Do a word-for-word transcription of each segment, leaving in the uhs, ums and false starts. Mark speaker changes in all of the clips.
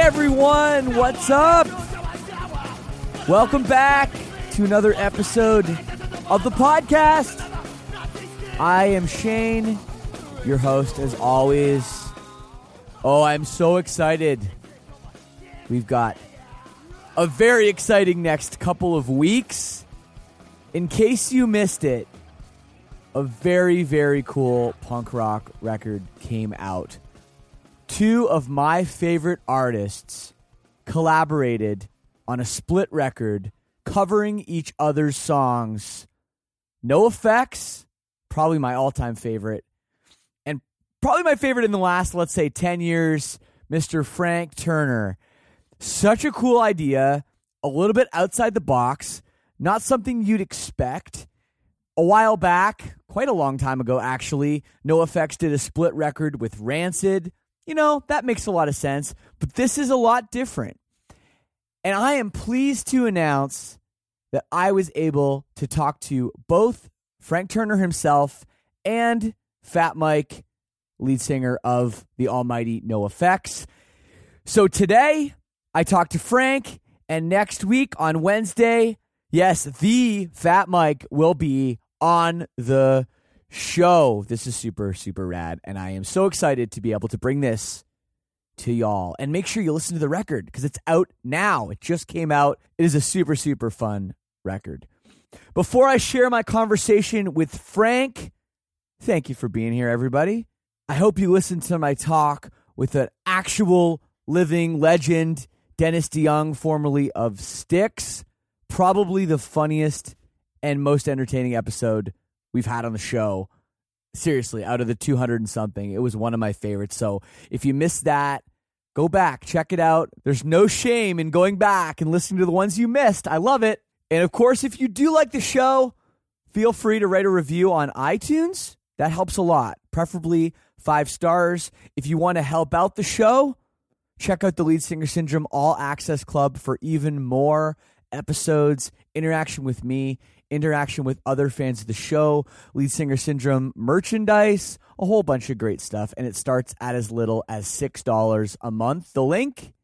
Speaker 1: everyone, what's up? Welcome back to another episode of the podcast. I am Shane, your host as always. Oh, I'm so excited. We've got a very exciting next couple of weeks. In case you missed it, a very, very cool punk rock record came out. Two of my favorite artists collaborated on a split record covering each other's songs. NOFX, probably my all-time favorite, and probably my favorite in the last, let's say, ten years, Mister Frank Turner. Such a cool idea, a little bit outside the box, not something you'd expect. A while back, quite a long time ago actually, NOFX did a split record with Rancid. You know, that makes a lot of sense, but this is a lot different. And I am pleased to announce that I was able to talk to both Frank Turner himself and Fat Mike, lead singer of the almighty NOFX. So today, I talked to Frank, and next week on Wednesday, yes, the Fat Mike will be on the show. This is super, super rad, and I am so excited to be able to bring this to y'all. And make sure you listen to the record, because it's out now. It just came out. It is a super, super fun record. Before I share my conversation with Frank, thank you for being here, everybody. I hope you listened to my talk with an actual living legend, Dennis DeYoung, formerly of Styx. Probably the funniest and most entertaining episode we've had on the show. Seriously, out of the two hundred and something, it was one of my favorites. So if you missed that, go back, check it out. There's no shame in going back and listening to the ones you missed. I love it. And of course, if you do like the show, feel free to write a review on iTunes. That helps a lot, preferably five stars. If you want to help out the show, check out the Lead Singer Syndrome All Access Club for even more episodes, interaction with me, interaction with other fans of the show, Lead Singer Syndrome merchandise, a whole bunch of great stuff. And it starts at as little as six dollars a month. The link,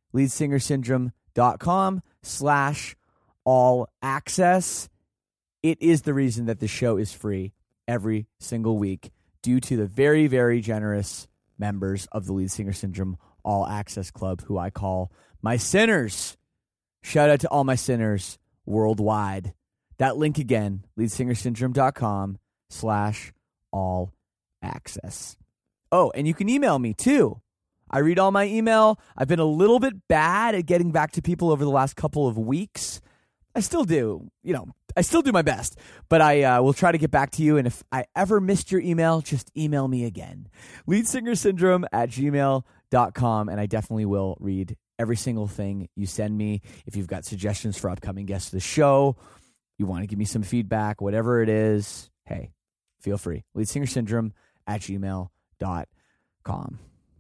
Speaker 1: leadsingersyndrome.com slash all access. It is the reason that the show is free every single week due to the very, very generous members of the Lead Singer Syndrome All Access Club, who I call my sinners. Shout out to all my sinners worldwide. That link again, leadsingersyndrome.com slash all access. Oh, and you can email me too. I read all my email. I've been a little bit bad at getting back to people over the last couple of weeks. I still do, you know, I still do my best, but I uh, will try to get back to you. And if I ever missed your email, just email me again. leadsingersyndrome at gmail dot com, and I definitely will read every single thing you send me. If you've got suggestions for upcoming guests of the show, you want to give me some feedback, whatever it is, hey, feel free. leadsingersyndrome at gmail dot com.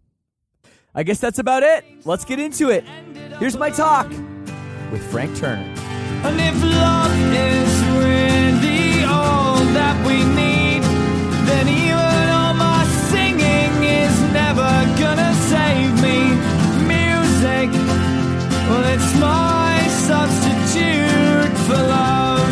Speaker 1: I guess that's about it. Let's get into it. Here's my talk with Frank Turner.
Speaker 2: And if love is really all that we need, then even all my singing is never gonna save me. Music, well, it's my substitute for love.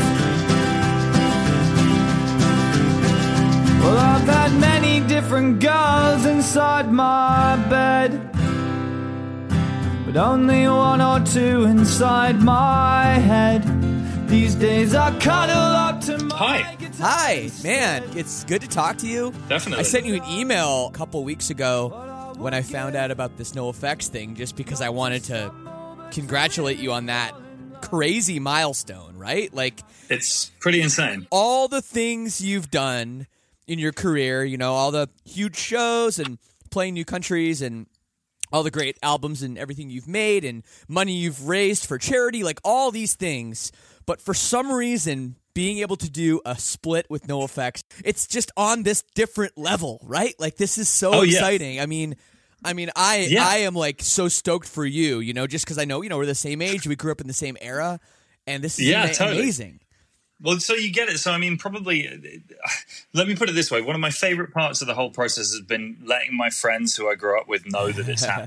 Speaker 2: Well, I've had many different girls inside my bed, but only one or two inside my head. These days I cuddle up to my
Speaker 3: Hi.
Speaker 2: guitar.
Speaker 1: Hi, man. It's good to talk to you.
Speaker 3: Definitely.
Speaker 1: I sent you an email a couple weeks ago when I found out about this NOFX thing, just because I wanted to congratulate you on that crazy milestone, right? Like,
Speaker 3: It's pretty insane.
Speaker 1: all the things you've done in your career, you know, all the huge shows and playing new countries and all the great albums and everything you've made and money you've raised for charity, like all these things. But for some reason, being able to do a split with NOFX, it's just on this different level, right? Like, this is so
Speaker 3: Oh, yeah.
Speaker 1: exciting. I mean, I mean, I
Speaker 3: Yeah.
Speaker 1: I am like so stoked for you, you know, just because I know, you know, we're the same age, we grew up in the same era, and this is
Speaker 3: Yeah,
Speaker 1: ama-
Speaker 3: totally.
Speaker 1: amazing.
Speaker 3: Well, so you get it. So, I mean, probably, let me put it this way. One of my favorite parts of the whole process has been letting my friends who I grew up with know that it's happening.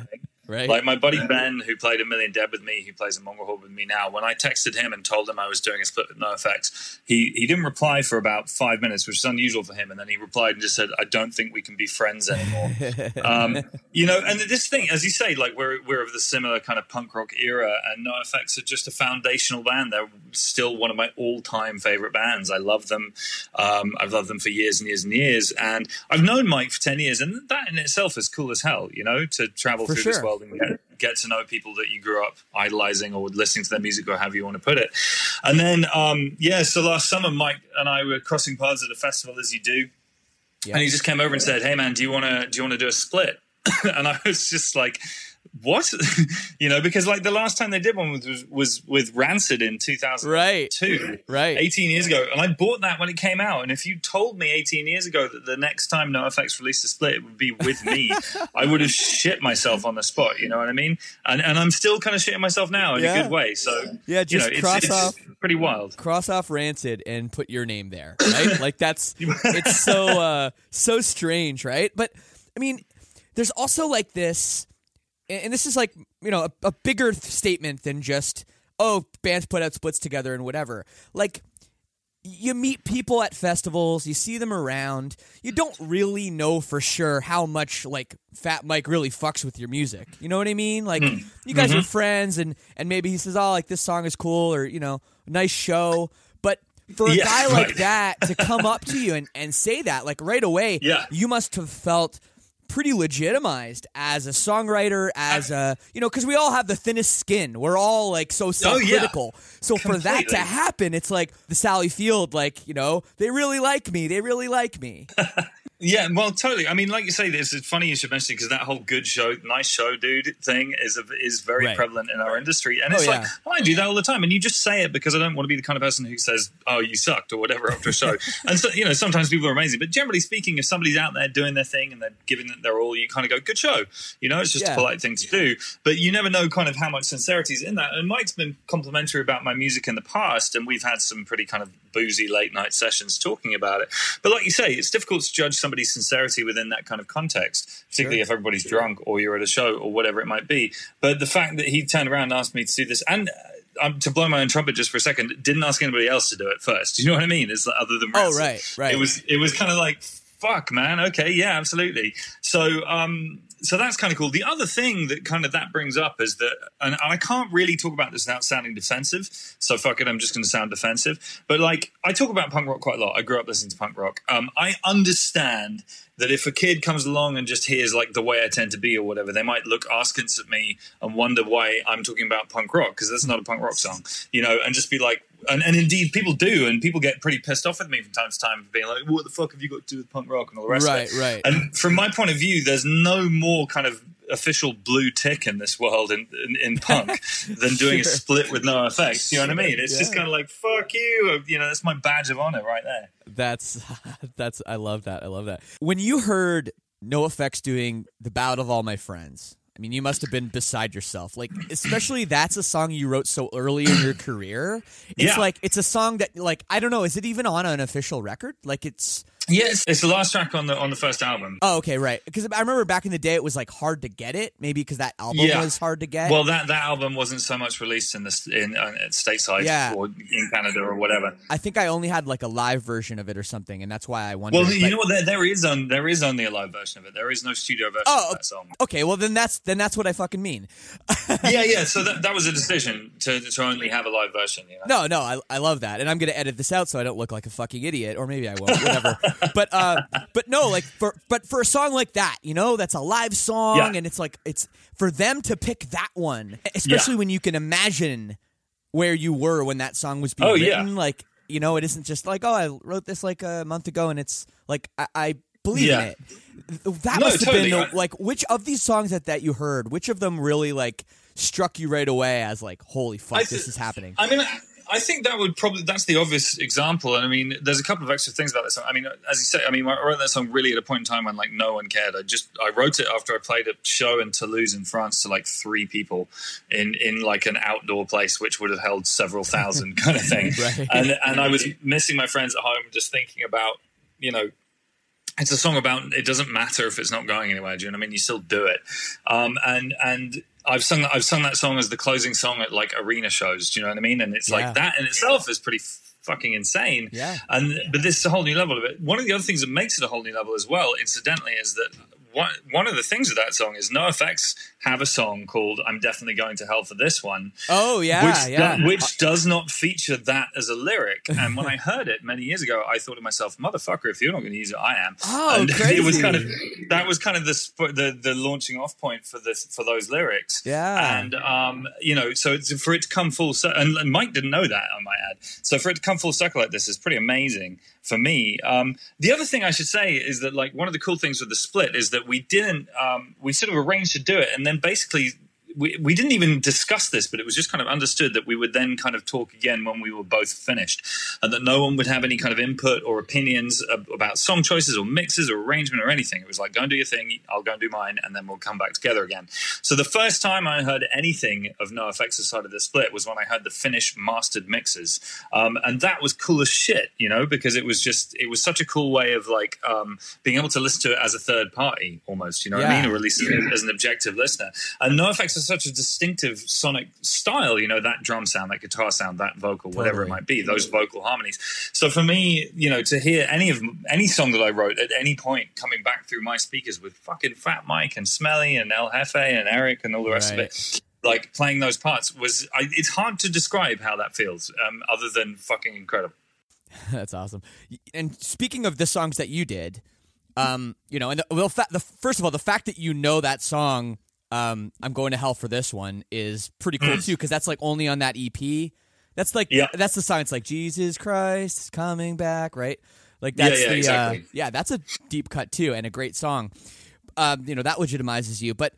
Speaker 1: Right.
Speaker 3: Like my buddy Ben, who played A Million Dead with me, who plays in Mongrel with me now, when I texted him and told him I was doing a split with NoFX, he, he didn't reply for about five minutes, which is unusual for him. And then he replied and just said, I don't think we can be friends anymore. um, you know, and this thing, as you say, like we're, we're of the similar kind of punk rock era, and NoFX are just a foundational band. They're still one of my all-time favorite bands. I love them. Um, I've loved them for years and years and years. And I've known Mike for ten years, and that in itself is cool as hell, you know, to travel
Speaker 1: For
Speaker 3: through
Speaker 1: sure.
Speaker 3: this world and get, get to know people that you grew up idolizing or listening to their music or however you want to put it. And then, um, yeah, so last summer, Mike and I were crossing paths at a festival, as you do. Yeah. And he just came over and said, hey, man, do you want to do you want to do a split? And I was just like, what? You know, because like the last time they did one was was with Rancid in two thousand two,
Speaker 1: right, right,
Speaker 3: eighteen years ago, and I bought that when it came out. And if you told me eighteen years ago that the next time NoFX released a split it would be with me, I would have shit myself on the spot. You know what I mean? And and I'm still kind of shitting myself now in
Speaker 1: yeah.
Speaker 3: a good way. So
Speaker 1: yeah, just
Speaker 3: you know,
Speaker 1: cross
Speaker 3: it's,
Speaker 1: off,
Speaker 3: it's pretty wild.
Speaker 1: Cross off Rancid and put your name there, right? Like that's it's so uh, so strange, right? But I mean, there's also like this. And this is like, you know, a, a bigger th- statement than just, oh, bands put out splits together and whatever. Like, you meet people at festivals, you see them around, you don't really know for sure how much, like, Fat Mike really fucks with your music. You know what I mean? Like, mm. you guys mm-hmm. are friends, and, and maybe he says, oh, like, this song is cool, or, you know, nice show. But for a
Speaker 3: yeah,
Speaker 1: guy
Speaker 3: right.
Speaker 1: like that to come up to you and, and say that, like, right away,
Speaker 3: yeah.
Speaker 1: you must have felt pretty legitimized as a songwriter, as a, you know, because we all have the thinnest skin. We're all like so self-critical. Oh, yeah. So
Speaker 3: Completely.
Speaker 1: For that to happen, it's like the Sally Field, like, you know, they really like me. They really like me.
Speaker 3: Yeah, well, totally. I mean, like you say, it's funny you should mention it because that whole good show, nice show, dude thing is a, is very
Speaker 1: right.
Speaker 3: prevalent in our industry. And
Speaker 1: oh,
Speaker 3: it's
Speaker 1: yeah.
Speaker 3: like, well, I do that all the time. And you just say it because I don't want to be the kind of person who says, oh, you sucked or whatever after a show. And, so, you know, sometimes people are amazing. But generally speaking, if somebody's out there doing their thing and they're giving it their all, you kind of go, good show. You know, it's just
Speaker 1: yeah.
Speaker 3: a polite thing to do. But you never know kind of how much sincerity is in that. And Mike's been complimentary about my music in the past. And we've had some pretty kind of boozy late night sessions talking about it. But like you say, it's difficult to judge somebody's sincerity within that kind of context, particularly sure. if everybody's drunk or you're at a show or whatever it might be. But the fact that he turned around and asked me to do this, and um, to blow my own trumpet just for a second, didn't ask anybody else to do it first. Do you know what I mean? It's like, other than Rancid.
Speaker 1: Oh, right, right.
Speaker 3: It was, it was kind of like, fuck, man. Okay, yeah, absolutely. So, um, so that's kind of cool. The other thing that kind of that brings up is that, and I can't really talk about this without sounding defensive, so fuck it, I'm just going to sound defensive. But like, I talk about punk rock quite a lot. I grew up listening to punk rock. Um, I understand that if a kid comes along and just hears like The Way I Tend to Be or whatever, they might look askance at me and wonder why I'm talking about punk rock, because that's not a punk rock song, you know, and just be like, and, and indeed people do, and people get pretty pissed off with me from time to time, being like, what the fuck have you got to do with punk rock and all the rest
Speaker 1: right,
Speaker 3: of it.
Speaker 1: Right, right.
Speaker 3: And from my point of view, there's no more kind of official blue tick in this world in, in, in punk than doing sure. a split with NoFX. You know what I mean? It's yeah. just kind of like, fuck you. You know, that's my badge of honor right there.
Speaker 1: That's, that's, I love that. I love that. When you heard NoFX doing The Ballad of All My Friends, I mean, you must have been beside yourself. Like, especially that's a song you wrote so early in your career. It's
Speaker 3: yeah.
Speaker 1: like, it's a song that, like, I don't know, is it even on an official record? Like, it's...
Speaker 3: Yeah, it's, it's the last track on the on the first album.
Speaker 1: Oh, okay, right. Because I remember back in the day, it was like hard to get it. Maybe because that album
Speaker 3: yeah.
Speaker 1: was hard to get.
Speaker 3: Well, that, that album wasn't so much released in the in uh, stateside
Speaker 1: yeah.
Speaker 3: or in Canada or whatever.
Speaker 1: I think I only had like a live version of it or something, and that's why I wondered.
Speaker 3: Well, you
Speaker 1: but...
Speaker 3: know what? There, there is on there is only a live version of it. There is no studio version
Speaker 1: oh,
Speaker 3: of that song.
Speaker 1: Okay, well then that's then that's what I fucking mean.
Speaker 3: yeah, yeah. So that that was a decision to to only have a live version. You know?
Speaker 1: No, no, I I love that, and I'm gonna edit this out so I don't look like a fucking idiot, or maybe I won't. Whatever. but. uh But no, like for but for a song like that, you know, that's a live song,
Speaker 3: yeah.
Speaker 1: and it's like it's for them to pick that one, especially yeah. when you can imagine where you were when that song was being
Speaker 3: oh,
Speaker 1: written.
Speaker 3: Yeah.
Speaker 1: Like, you know, it isn't just like, oh, I wrote this like a month ago, and it's like I, I believe
Speaker 3: yeah.
Speaker 1: in it. That
Speaker 3: no,
Speaker 1: must have
Speaker 3: totally.
Speaker 1: been the, like which of these songs that, that you heard, which of them really like struck you right away as like, holy fuck, th- this is happening?
Speaker 3: I mean. I- I think that would probably, that's the obvious example. And I mean, there's a couple of extra things about this song. I mean, as you say, I mean, I wrote that song really at a point in time when like no one cared. I just, I wrote it after I played a show in Toulouse in France to like three people in, in like an outdoor place, which would have held several thousand kind of thing.
Speaker 1: right.
Speaker 3: And, and I was missing my friends at home, just thinking about, you know, it's a song about it doesn't matter if it's not going anywhere. Do you know what I mean? You still do it. Um, and and I've sung that, I've sung that song as the closing song at like arena shows. Do you know what I mean? And it's
Speaker 1: Yeah.
Speaker 3: like that in itself is pretty fucking insane.
Speaker 1: Yeah.
Speaker 3: And but this is a whole new level of it. One of the other things that makes it a whole new level as well, incidentally, is that one one of the things with that song is NoFX have a song called "I'm Definitely Going to Hell for This One."
Speaker 1: Oh yeah,
Speaker 3: which,
Speaker 1: yeah.
Speaker 3: do, which does not feature that as a lyric. And when I heard it many years ago, I thought to myself, "Motherfucker, if you're not going to use it, I am."
Speaker 1: Oh,
Speaker 3: and
Speaker 1: crazy.
Speaker 3: It was kind of that was kind of the sp- the the launching off point for this for those lyrics.
Speaker 1: Yeah.
Speaker 3: And um, you know, so it's, for it to come full circle, and, and Mike didn't know that, I might add. So for it to come full circle like this is pretty amazing for me. Um, the other thing I should say is that, like, one of the cool things with the split is that we didn't, um, we sort of arranged to do it, and then basically we, we didn't even discuss this, but it was just kind of understood that we would then kind of talk again when we were both finished, and that no one would have any kind of input or opinions ab- about song choices or mixes or arrangement or anything. It was like, go and do your thing, I'll go and do mine, and then we'll come back together again. So the first time I heard anything of NoFX's side of the split was when I heard the finished mastered mixes. Um, and that was cool as shit, you know, because it was just, it was such a cool way of like um, being able to listen to it as a third party almost, you know what
Speaker 1: Yeah.
Speaker 3: I mean? Or at least as, as an objective listener. And NoFX is such a distinctive sonic style, you know, that drum sound, that guitar sound, that vocal, whatever
Speaker 1: Totally.
Speaker 3: it might be, those vocal harmonies. So for me, you know, to hear any of any song that I wrote at any point coming back through my speakers with fucking Fat Mike and Smelly and El Jefe and Eric and all the rest
Speaker 1: Right.
Speaker 3: of it, like playing those parts was, I, it's hard to describe how that feels, um, other than fucking incredible.
Speaker 1: That's awesome. And speaking of the songs that you did, um, you know, and the, well, fa- the first of all, the fact that you know that song, um, "I'm Going to Hell for This One," is pretty cool too, because that's like only on that E P. That's like
Speaker 3: Yeah.
Speaker 1: that's the song. It's like Jesus Christ is coming back, right? Like that's
Speaker 3: Yeah, yeah,
Speaker 1: the
Speaker 3: exactly.
Speaker 1: uh, yeah, that's a deep cut too, and a great song. Um, you know, that legitimizes you. But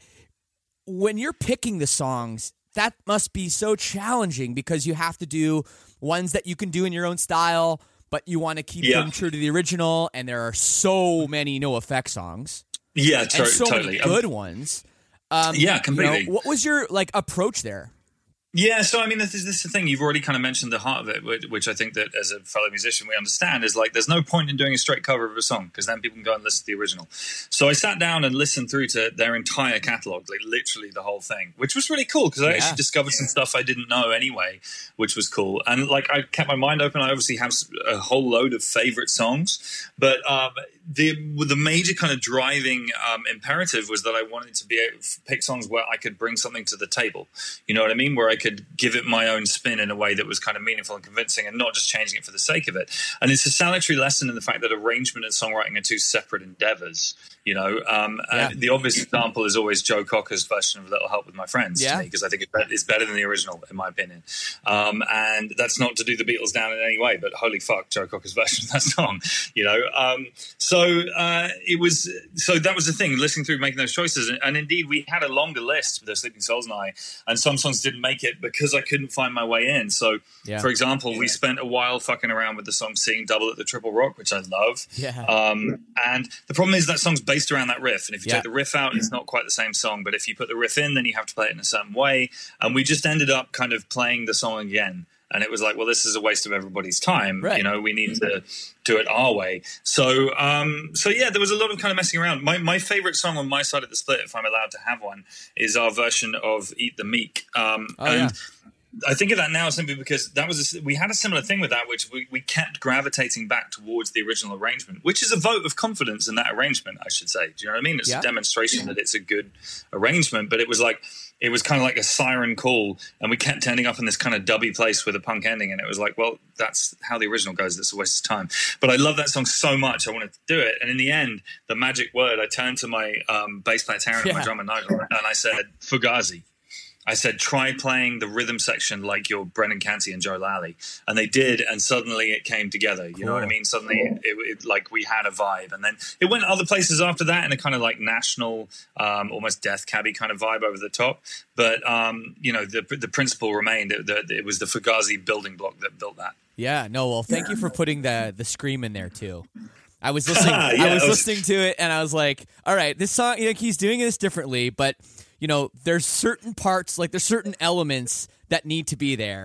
Speaker 1: when you're picking the songs, that must be so challenging because you have to do ones that you can do in your own style, but you want to keep
Speaker 3: Yeah.
Speaker 1: them true to the original. And there are so many NoFX songs,
Speaker 3: Yeah, to-
Speaker 1: and so
Speaker 3: totally.
Speaker 1: many good ones. Um,
Speaker 3: Yeah,
Speaker 1: you know,
Speaker 3: completely.
Speaker 1: what was your like approach there?
Speaker 3: Yeah, so I mean, this is, this is the thing. You've already kind of mentioned the heart of it, which, which I think that as a fellow musician we understand is like there's no point in doing a straight cover of a song because then people can go and listen to the original. So I sat down and listened through to their entire catalog, like literally the whole thing, which was really cool because I
Speaker 1: Yeah.
Speaker 3: actually discovered some stuff I didn't know anyway, which was cool. And like I kept my mind open. I obviously have a whole load of favorite songs, but um, the the major kind of driving um, imperative was that I wanted to be able to pick songs where I could bring something to the table. You know what I mean? Where I could give it my own spin in a way that was kind of meaningful and convincing and not just changing it for the sake of it. And it's a salutary lesson in the fact that arrangement and songwriting are two separate endeavors, you know. Um,
Speaker 1: Yeah.
Speaker 3: and the obvious example is always Joe Cocker's version of Little Help with My Friends
Speaker 1: Yeah.
Speaker 3: to me, because I think it's better, it's better than the original, in my opinion. Um, and that's not to do the Beatles down in any way, but holy fuck, Joe Cocker's version of that song, you know. Um, so uh, it was, so that was the thing, listening through, making those choices. And, and indeed, we had a longer list with the Sleeping Souls and I, and some songs didn't make it because I couldn't find my way in. So,
Speaker 1: Yeah.
Speaker 3: for example, we spent a while fucking around with the song Seeing Double at the Triple Rock, which I love.
Speaker 1: Yeah.
Speaker 3: Um, and the problem is that song's based around that riff. And if you
Speaker 1: Yeah.
Speaker 3: take the riff out, it's not quite the same song. But if you put the riff in, then you have to play it in a certain way. And we just ended up kind of playing the song again. And it was like, well, this is a waste of everybody's time.
Speaker 1: Right.
Speaker 3: You know, we need to do it our way. So, um, so yeah, there was a lot of kind of messing around. My my favorite song on my side of the split, if I'm allowed to have one, is our version of Eat the Meek. Um,
Speaker 1: Oh,
Speaker 3: and
Speaker 1: yeah.
Speaker 3: I think of that now simply because that was a, we had a similar thing with that, which we, we kept gravitating back towards the original arrangement, which is a vote of confidence in that arrangement, I should say. Do you know what I mean? It's
Speaker 1: Yeah.
Speaker 3: a demonstration that it's a good arrangement, but it was like it was kind of like a siren call, and we kept ending up in this kind of dubby place with a punk ending, and it was like, well, that's how the original goes. That's a waste of time. But I love that song so much, I wanted to do it. And in the end, the magic word, I turned to my um, bass player Taryn and
Speaker 1: Yeah.
Speaker 3: my drummer Nigel, and I said, Fugazi. I said, try playing the rhythm section like you're Brendan Canty and Joe Lally. And they did, and suddenly it came together. You know what I
Speaker 1: Cool.
Speaker 3: mean? Suddenly, it, it, like, we had a vibe. And then it went other places after that in a kind of, like, national, um, almost Death Cabby kind of vibe over the top. But, um, you know, the the principle remained. It, the, it was the Fugazi building block that built that.
Speaker 1: Yeah, no, well, thank you for putting the the scream in there too. I was listening.
Speaker 3: Yeah,
Speaker 1: I was
Speaker 3: that was-
Speaker 1: listening to it, and I was like, "All right, this song, you know, he's doing this differently, but you know, there's certain parts, like there's certain elements that need to be there."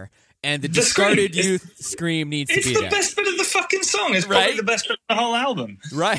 Speaker 1: And the
Speaker 3: The
Speaker 1: discarded
Speaker 3: scream.
Speaker 1: youth scream needs to
Speaker 3: It's
Speaker 1: be
Speaker 3: the
Speaker 1: there.
Speaker 3: best bit of the fucking song. It's probably
Speaker 1: Right?
Speaker 3: the best bit of the whole album.
Speaker 1: Right.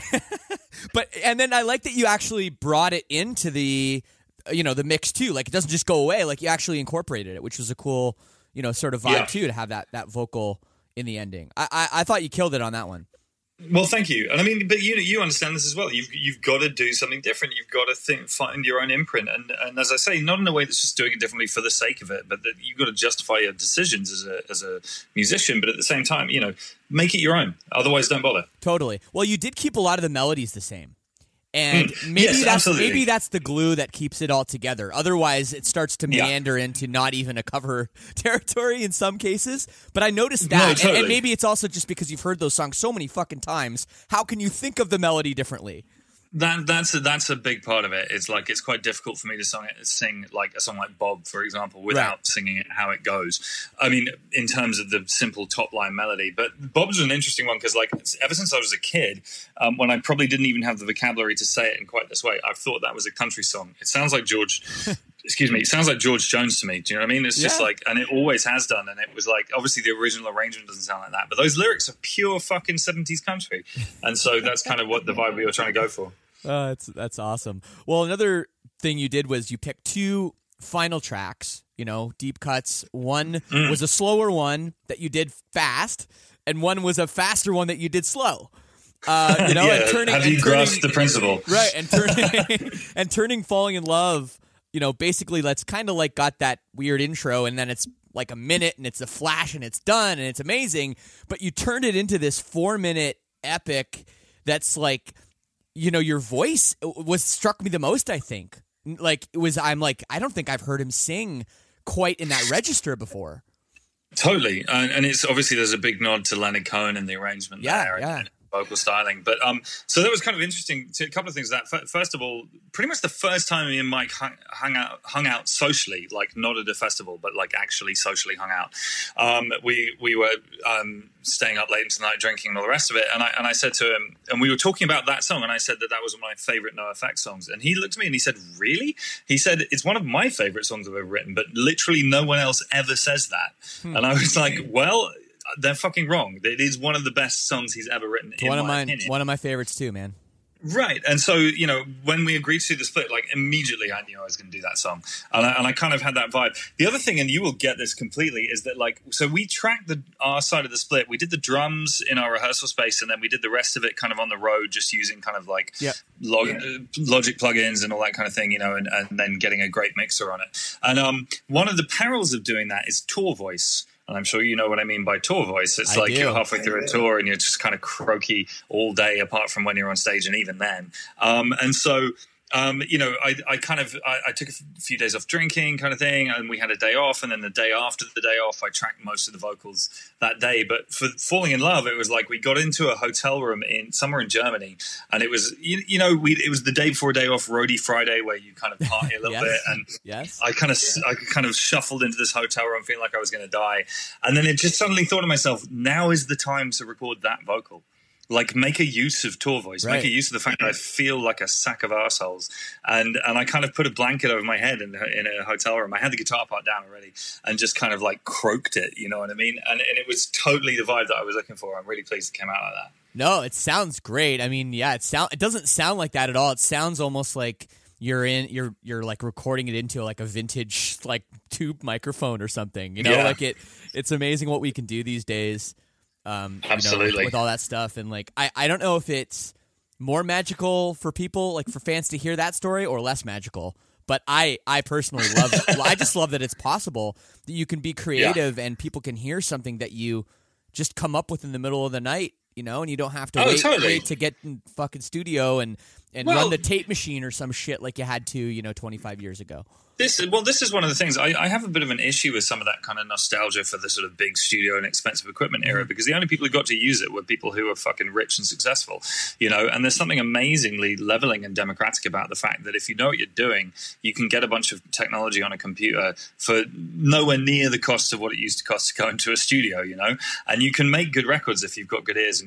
Speaker 1: But and then I like that you actually brought it into the you know the mix too. Like it doesn't just go away. Like you actually incorporated it, which was a cool you know sort of vibe
Speaker 3: Yeah.
Speaker 1: too to have that that vocal in the ending. I, I I thought you killed it on that one.
Speaker 3: Well, thank you. And I mean, but you you understand this as well. You've you've got to do something different. You've got to think, find your own imprint. And and as I say, not in a way that's just doing it differently for the sake of it, but that you've got to justify your decisions as a as a musician. But at the same time, you know, make it your own. Otherwise, don't bother.
Speaker 1: Totally. Well, you did keep a lot of the melodies the same. And
Speaker 3: Mm.
Speaker 1: maybe
Speaker 3: Yes,
Speaker 1: that's
Speaker 3: absolutely.
Speaker 1: maybe that's the glue that keeps it all together. Otherwise, it starts to
Speaker 3: Yeah.
Speaker 1: meander into not even a cover territory in some cases. But I noticed that,
Speaker 3: No,
Speaker 1: and- and,
Speaker 3: totally.
Speaker 1: maybe it's also just because you've heard those songs so many fucking times. How can you think of the melody differently?
Speaker 3: That that's a, that's a big part of it. It's like it's quite difficult for me to song it, sing like a song like Bob, for example, without
Speaker 1: Right.
Speaker 3: singing it how it goes. I mean, in terms of the simple top line melody. But Bob's an interesting one because, like, ever since I was a kid, um, when I probably didn't even have the vocabulary to say it in quite this way, I've thought that was a country song. It sounds like George. Excuse me. It sounds like George Jones to me. Do you know what I mean? It's just
Speaker 1: Yeah.
Speaker 3: like, and it always has done. And it was like, obviously, the original arrangement doesn't sound like that, but those lyrics are pure fucking seventies country. And so that's kind of what the vibe we were trying to go for.
Speaker 1: Uh, that's that's awesome. Well, another thing you did was you picked two final tracks, you know, deep cuts. One
Speaker 3: Mm.
Speaker 1: was a slower one that you did fast, and one was a faster one that you did slow. Uh, you know,
Speaker 3: Yeah,
Speaker 1: and turning,
Speaker 3: have
Speaker 1: and
Speaker 3: you
Speaker 1: turning,
Speaker 3: grasped the principle?
Speaker 1: right? And turning and turning "Falling in Love," you know, basically that's kind of like got that weird intro, and then it's like a minute, and it's a flash, and it's done, and it's amazing. But you turned it into this four-minute epic that's like. You know, your voice was struck me the most, I think. Like, it was, I'm like, I don't think I've heard him sing quite in that register before.
Speaker 3: Totally, and, and it's obviously there's a big nod to Leonard Cohen and the arrangement
Speaker 1: Yeah,
Speaker 3: there,
Speaker 1: yeah.
Speaker 3: and vocal styling. But um, so that was kind of interesting. So a couple of things. That F- first of all, pretty much the first time me and Mike hung, hung out, hung out socially, like not at a festival, but like actually socially hung out. Um, we we were um, staying up late into the night, drinking, and all the rest of it. And I and I said to him, and we were talking about that song, and I said that that was one of my favorite NoFX songs. And he looked at me and he said, "Really?" He said, "It's one of my favorite songs I've ever written, but literally no one else ever says that."
Speaker 1: Hmm.
Speaker 3: And I was like, "Well." They're fucking wrong. It is one of the best songs he's ever written.
Speaker 1: It's
Speaker 3: in
Speaker 1: one of
Speaker 3: my
Speaker 1: mine,
Speaker 3: opinion.
Speaker 1: one of my favorites too, man.
Speaker 3: Right. And so, you know, when we agreed to do the split, like immediately I knew I was going to do that song. And I, and I kind of had that vibe. The other thing, and you will get this completely, is that like, so we tracked the our side of the split. We did the drums in our rehearsal space, and then we did the rest of it kind of on the road, just using kind of like
Speaker 1: Yep.
Speaker 3: log, uh, Logic plugins and all that kind of thing, you know, and, and then getting a great mixer on it. And um, one of the perils of doing that is tour voice. And I'm sure you know what I mean by tour voice. It's
Speaker 1: I
Speaker 3: like
Speaker 1: do.
Speaker 3: you're halfway through a tour and you're just kind of croaky all day, apart from when you're on stage, and even then. Um, and so, um, you know, I, I kind of I, I took a f- few days off drinking, kind of thing, and we had a day off. And then the day after the day off, I tracked most of the vocals that day. But for Falling in Love, it was like we got into a hotel room in somewhere in Germany, and it was you, you know we it was the day before a day off, Roadie Friday, where you kind of party a little
Speaker 1: Yes.
Speaker 3: bit and.
Speaker 1: Yes.
Speaker 3: I kind of, I kind of shuffled into this hotel room feeling like I was going to die. And then it just suddenly thought to myself, now is the time to record that vocal. Like, make a use of tour voice.
Speaker 1: Right.
Speaker 3: Make a use of the fact that I feel like a sack of arseholes. And and I kind of put a blanket over my head in, in a hotel room. I had the guitar part down already and just kind of like croaked it, you know what I mean? And, and it was totally the vibe that I was looking for. I'm really pleased it came out like that.
Speaker 1: No, it sounds great. I mean, yeah, it sound it doesn't sound like that at all. It sounds almost like you're in you're you're like recording it into like a vintage like tube microphone or something. You know,
Speaker 3: Yeah.
Speaker 1: like it it's amazing what we can do these days. Um you know,
Speaker 3: Absolutely.
Speaker 1: with, with all that stuff. And like I, I don't know if it's more magical for people, like for fans to hear that story, or less magical. But I, I personally love I just love that it's possible that you can be creative and people can hear something that you just come up with in the middle of the night, you know, and you don't have to
Speaker 3: Oh,
Speaker 1: wait,
Speaker 3: totally.
Speaker 1: wait to get in fucking studio and, and
Speaker 3: Well-
Speaker 1: run the tape machine or some shit like you had to, you know, twenty-five years ago.
Speaker 3: This well, this is one of the things I, I have a bit of an issue with some of that kind of nostalgia for the sort of big studio and expensive equipment era, because the only people who got to use it were people who were fucking rich and successful, you know. And there's something amazingly leveling and democratic about the fact that if you know what you're doing, you can get a bunch of technology on a computer for nowhere near the cost of what it used to cost to go into a studio, you know. And you can make good records if you've got good ears and good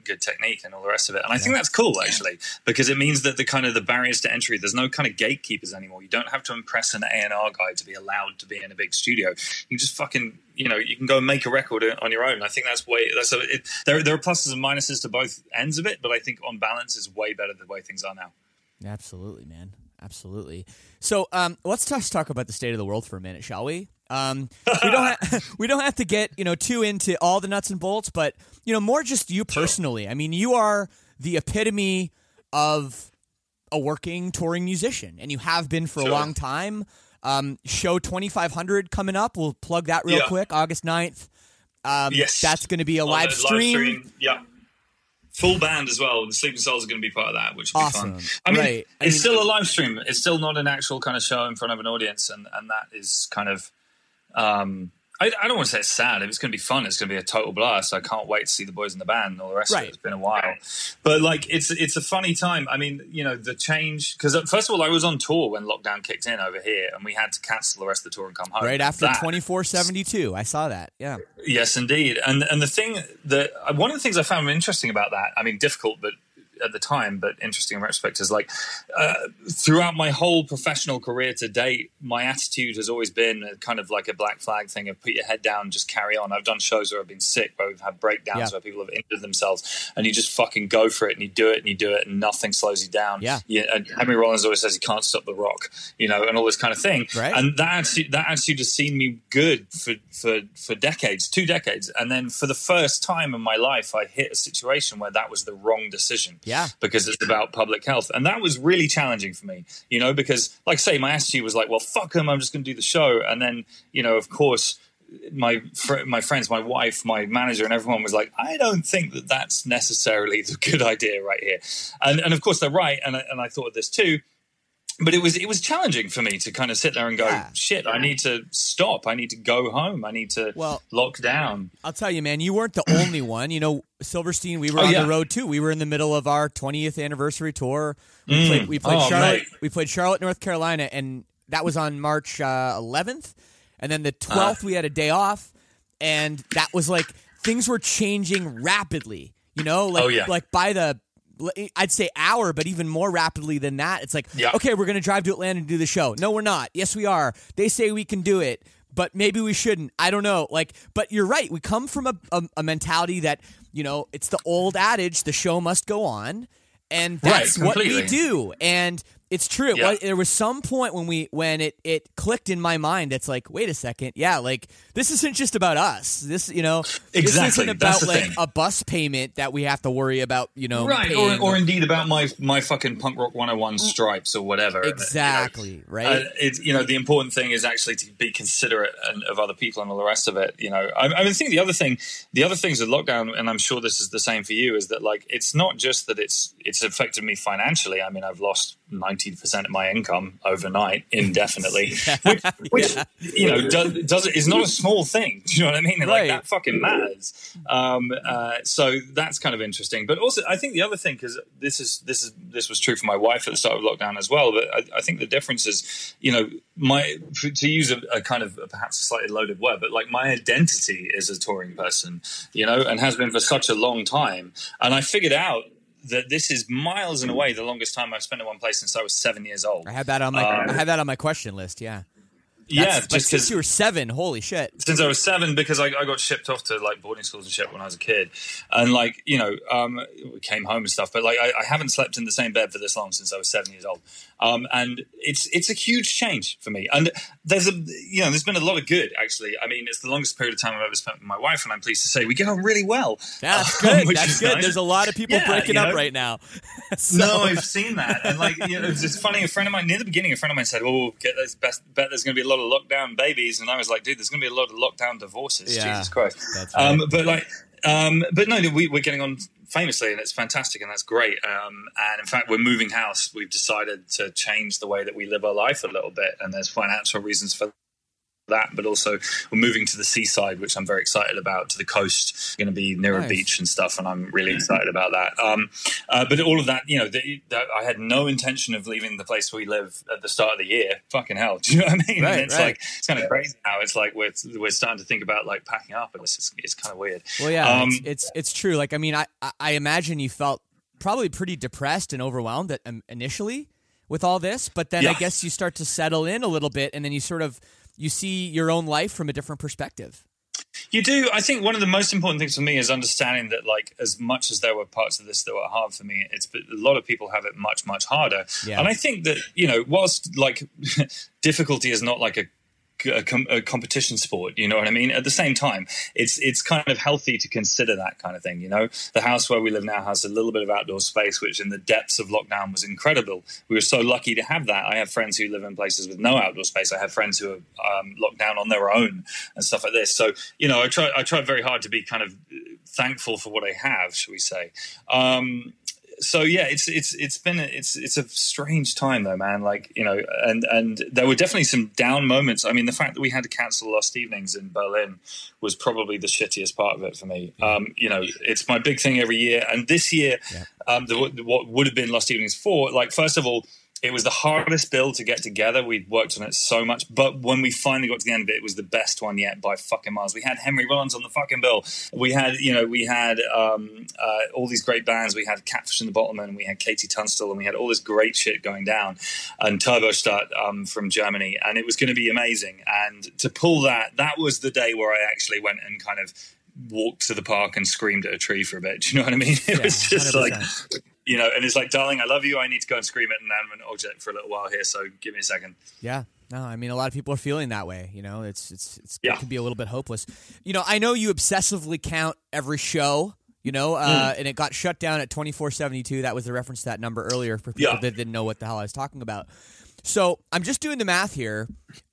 Speaker 3: good technique and all the rest of it. And I think that's cool, actually, because it means that the kind of the barriers to entry, there's no kind of gatekeepers anymore. You don't have to impress an A and R guy to be allowed to be in a big studio. You just fucking, you know, you can go and make a record on your own. I think that's way, that's a, it, there, there are pluses and minuses to both ends of it, but I think on balance is way better the way things are now.
Speaker 1: Absolutely, man. Absolutely. So um, let's just talk about the state of the world for a minute, shall we? Um, we don't ha- we don't have to get, you know, too into all the nuts and bolts, but, you know, more just you personally. I mean, you are the epitome of a working touring musician, and you have been for
Speaker 3: Sure.
Speaker 1: a long time. Um, show twenty-five hundred coming up. We'll plug that real
Speaker 3: Yeah.
Speaker 1: quick. August ninth. Um,
Speaker 3: Yes.
Speaker 1: That's going to be a
Speaker 3: On
Speaker 1: live
Speaker 3: the
Speaker 1: stream.
Speaker 3: Yeah. Full band as well. The Sleeping Souls are going to be part of that, which will
Speaker 1: Awesome.
Speaker 3: be fun. I mean,
Speaker 1: Right. I
Speaker 3: it's
Speaker 1: mean-
Speaker 3: still a live stream. It's still not an actual kind of show in front of an audience, and, and that is kind of... Um, I, I don't want to say it's sad. If it's going to be fun, it's going to be a total blast. I can't wait to see the boys in the band and all the rest
Speaker 1: Right.
Speaker 3: of it. It's been a while. But, like, it's it's a funny time. I mean, you know, the change... Because, first of all, I was on tour when lockdown kicked in over here, and we had to cancel the rest of the tour and come home.
Speaker 1: Right after
Speaker 3: That-
Speaker 1: twenty-four seventy-two. I saw that. Yeah.
Speaker 3: Yes, indeed. And and the thing that one of the things I found interesting about that, I mean, difficult, but at the time, but interesting in retrospect, is like uh, throughout my whole professional career to date, my attitude has always been a kind of like a black flag thing of put your head down, just carry on. I've done shows where I've been sick, where we've had breakdowns,
Speaker 1: Yeah.
Speaker 3: where people have injured themselves, and you just fucking go for it, and you do it, and you do it, and nothing slows you down.
Speaker 1: Yeah.
Speaker 3: You, and Henry Rollins always says you can't stop the rock, you know, and all this kind of thing.
Speaker 1: Right.
Speaker 3: And that attitude, that attitude has seen me good for, for, for decades, two decades. And then for the first time in my life, I hit a situation where that was the wrong decision.
Speaker 1: Yeah.
Speaker 3: Because it's about public health. And that was really challenging for me, you know, because like I say, my attitude was like, well, fuck them, I'm just going to do the show. And then, you know, of course, my fr- my friends, my wife, my manager, and everyone was like, I don't think that that's necessarily the good idea right here. And and of course they're right. And I, and I thought of this too. But it was it was challenging for me to kind of sit there and go,
Speaker 1: Yeah.
Speaker 3: shit, I need to stop. I need to go home. I need to
Speaker 1: Well-
Speaker 3: lock down.
Speaker 1: I'll tell you, man, you weren't the only one. You know, Silverstein, we were
Speaker 3: Oh,
Speaker 1: on
Speaker 3: yeah.
Speaker 1: the road too. We were in the middle of our twentieth anniversary tour. We played, we played
Speaker 3: Oh,
Speaker 1: Charlotte.
Speaker 3: mate.
Speaker 1: We played Charlotte, North Carolina, and that was on March uh, eleventh. And then the twelfth,
Speaker 3: Uh.
Speaker 1: we had a day off, and that was like things were changing rapidly. You know, like
Speaker 3: Oh, yeah.
Speaker 1: like by the. I'd say hour, but even more rapidly than that. It's like,
Speaker 3: Yeah.
Speaker 1: okay, we're going to drive to Atlanta and do the show. No, we're not. Yes, we are. They say we can do it, but maybe we shouldn't. I don't know. Like, but you're right. We come from a, a, a mentality that, you know, it's the old adage, the show must go on. And that's
Speaker 3: Right,
Speaker 1: what we
Speaker 3: completely.
Speaker 1: do. And it's true.
Speaker 3: Yeah.
Speaker 1: Well, there was some point when we when it, it clicked in my mind. It's like, wait a second. Yeah, like this isn't just about us. This, you know, this
Speaker 3: Exactly.
Speaker 1: isn't
Speaker 3: That's
Speaker 1: about
Speaker 3: the
Speaker 1: like
Speaker 3: thing.
Speaker 1: a bus payment that we have to worry about, you know,
Speaker 3: Right,
Speaker 1: paying.
Speaker 3: or, or indeed about my my fucking punk rock one oh one stripes or whatever.
Speaker 1: Exactly,
Speaker 3: You know,
Speaker 1: right?
Speaker 3: Uh, it's you know the important thing is actually to be considerate and, of other people and all the rest of it. You know, I, I mean, I think the other thing, the other things with lockdown, and I'm sure this is the same for you, is that like it's not just that it's it's affected me financially. I mean, I've lost ninety percent of my income overnight indefinitely, which, which
Speaker 1: Yeah.
Speaker 3: you know does, does it is not a small thing. Do you know what I mean? Like
Speaker 1: Right.
Speaker 3: that fucking matters. Um, uh, so that's kind of interesting. But also, I think the other thing, because this is this is this was true for my wife at the start of lockdown as well. But I, I think the difference is, you know, my to use a, a kind of perhaps a slightly loaded word, but like my identity is a touring person, you know, and has been for such a long time. And I figured out that this is miles and away the longest time I've spent in one place since I was seven years old.
Speaker 1: I had that on my
Speaker 3: Um,
Speaker 1: I had that on my question list. Yeah,
Speaker 3: yeah,
Speaker 1: That's- but
Speaker 3: just
Speaker 1: since
Speaker 3: because
Speaker 1: you were seven, holy shit.
Speaker 3: since I was seven, because I, I got shipped off to like boarding schools and shit when I was a kid, and like you know, um, we came home and stuff. But like, I, I haven't slept in the same bed for this long since I was seven years old, um, and it's it's a huge change for me. And there's a you know, there's been a lot of good actually. I mean, it's the longest period of time I've ever spent with my wife, and I'm pleased to say we get on really well.
Speaker 1: Yeah, that's
Speaker 3: Um,
Speaker 1: good.
Speaker 3: which
Speaker 1: That's
Speaker 3: is
Speaker 1: good.
Speaker 3: nice.
Speaker 1: There's a lot of people
Speaker 3: Yeah,
Speaker 1: breaking
Speaker 3: you
Speaker 1: up
Speaker 3: know?
Speaker 1: right now. So-
Speaker 3: No, I've seen that, and like you know, it's just funny. A friend of mine near the beginning, a friend of mine said, "Oh, get this best, bet there's going to be a lot of lockdown babies," and I was like, "Dude, there's going to be a lot of lockdown divorces."
Speaker 1: Yeah,
Speaker 3: Jesus Christ!
Speaker 1: that's right.
Speaker 3: Um, but like, um, but no, we, we're getting on famously, and it's fantastic, and that's great. Um, and in fact, we're moving house. We've decided to change the way that we live our life a little bit, and there's financial reasons for that, but also we're moving to the seaside, which I'm very excited about, to the coast, going to be near
Speaker 1: Nice.
Speaker 3: a beach and stuff, and I'm really excited about that. Um, uh, but all of that, you know, the, the, I had no intention of leaving the place we live at the start of the year. Fucking hell, do you know what I mean?
Speaker 1: Right,
Speaker 3: and it's
Speaker 1: right.
Speaker 3: like, it's kind of crazy now. It's like we're we're starting to think about like packing up, and it's just, it's kind of weird.
Speaker 1: Well, yeah,
Speaker 3: Um,
Speaker 1: it's, it's it's true. Like, I mean, I I- I imagine you felt probably pretty depressed and overwhelmed at, um, initially with all this, but then I
Speaker 3: Yeah.
Speaker 1: guess you start to settle in a little bit, and then you sort of you see your own life from a different perspective.
Speaker 3: You do. I think one of the most important things for me is understanding that, like, as much as there were parts of this that were hard for me, it's a lot of people have it much, much harder.
Speaker 1: Yeah.
Speaker 3: And I think that, you know, whilst like difficulty is not like a A, com- a competition sport, you know what I mean? At the same time, it's it's kind of healthy to consider that kind of thing, you know? The house where we live now has a little bit of outdoor space, which in the depths of lockdown was incredible. We were so lucky to have that. I have friends who live in places with no outdoor space. I have friends who are um, locked down on their own and stuff like this. So, you know, I try I try very hard to be kind of thankful for what I have, shall we say. Um So yeah, it's it's it's been a, it's it's a strange time though, man. Like, you know, and and there were definitely some down moments. I mean, the fact that we had to cancel Lost Evenings in Berlin was probably the shittiest part of it for me. Um, you know, it's my big thing every year, and this year,
Speaker 1: Yeah.
Speaker 3: um, the, what would have been Lost Evenings four, like first of all, it was the hardest build to get together. We'd worked on it so much, but when we finally got to the end of it, it was the best one yet by fucking miles. We had Henry Rollins on the fucking bill. We had, you know, we had um, uh, all these great bands. We had Catfish and the Bottlemen. We had Katie Tunstall, and we had all this great shit going down. And Turbostadt um, from Germany, and it was going to be amazing. And to pull that, that was the day where I actually went and kind of walked to the park and screamed at a tree for a bit. Do you know what I mean? It
Speaker 1: Yeah,
Speaker 3: was just
Speaker 1: one hundred percent.
Speaker 3: like. You know, and it's like, darling, I love you. I need to go and scream at an inanimate object for a little while here, so give me a second.
Speaker 1: Yeah. No, I mean, a lot of people are feeling that way. You know, it's it's, it's
Speaker 3: Yeah.
Speaker 1: it can be a little bit hopeless. You know, I know you obsessively count every show. You know, uh,
Speaker 3: Mm.
Speaker 1: and it got shut down at twenty-four seventy-two. That was the reference to that number earlier for people
Speaker 3: Yeah.
Speaker 1: that didn't know what the hell I was talking about. So I'm just doing the math here,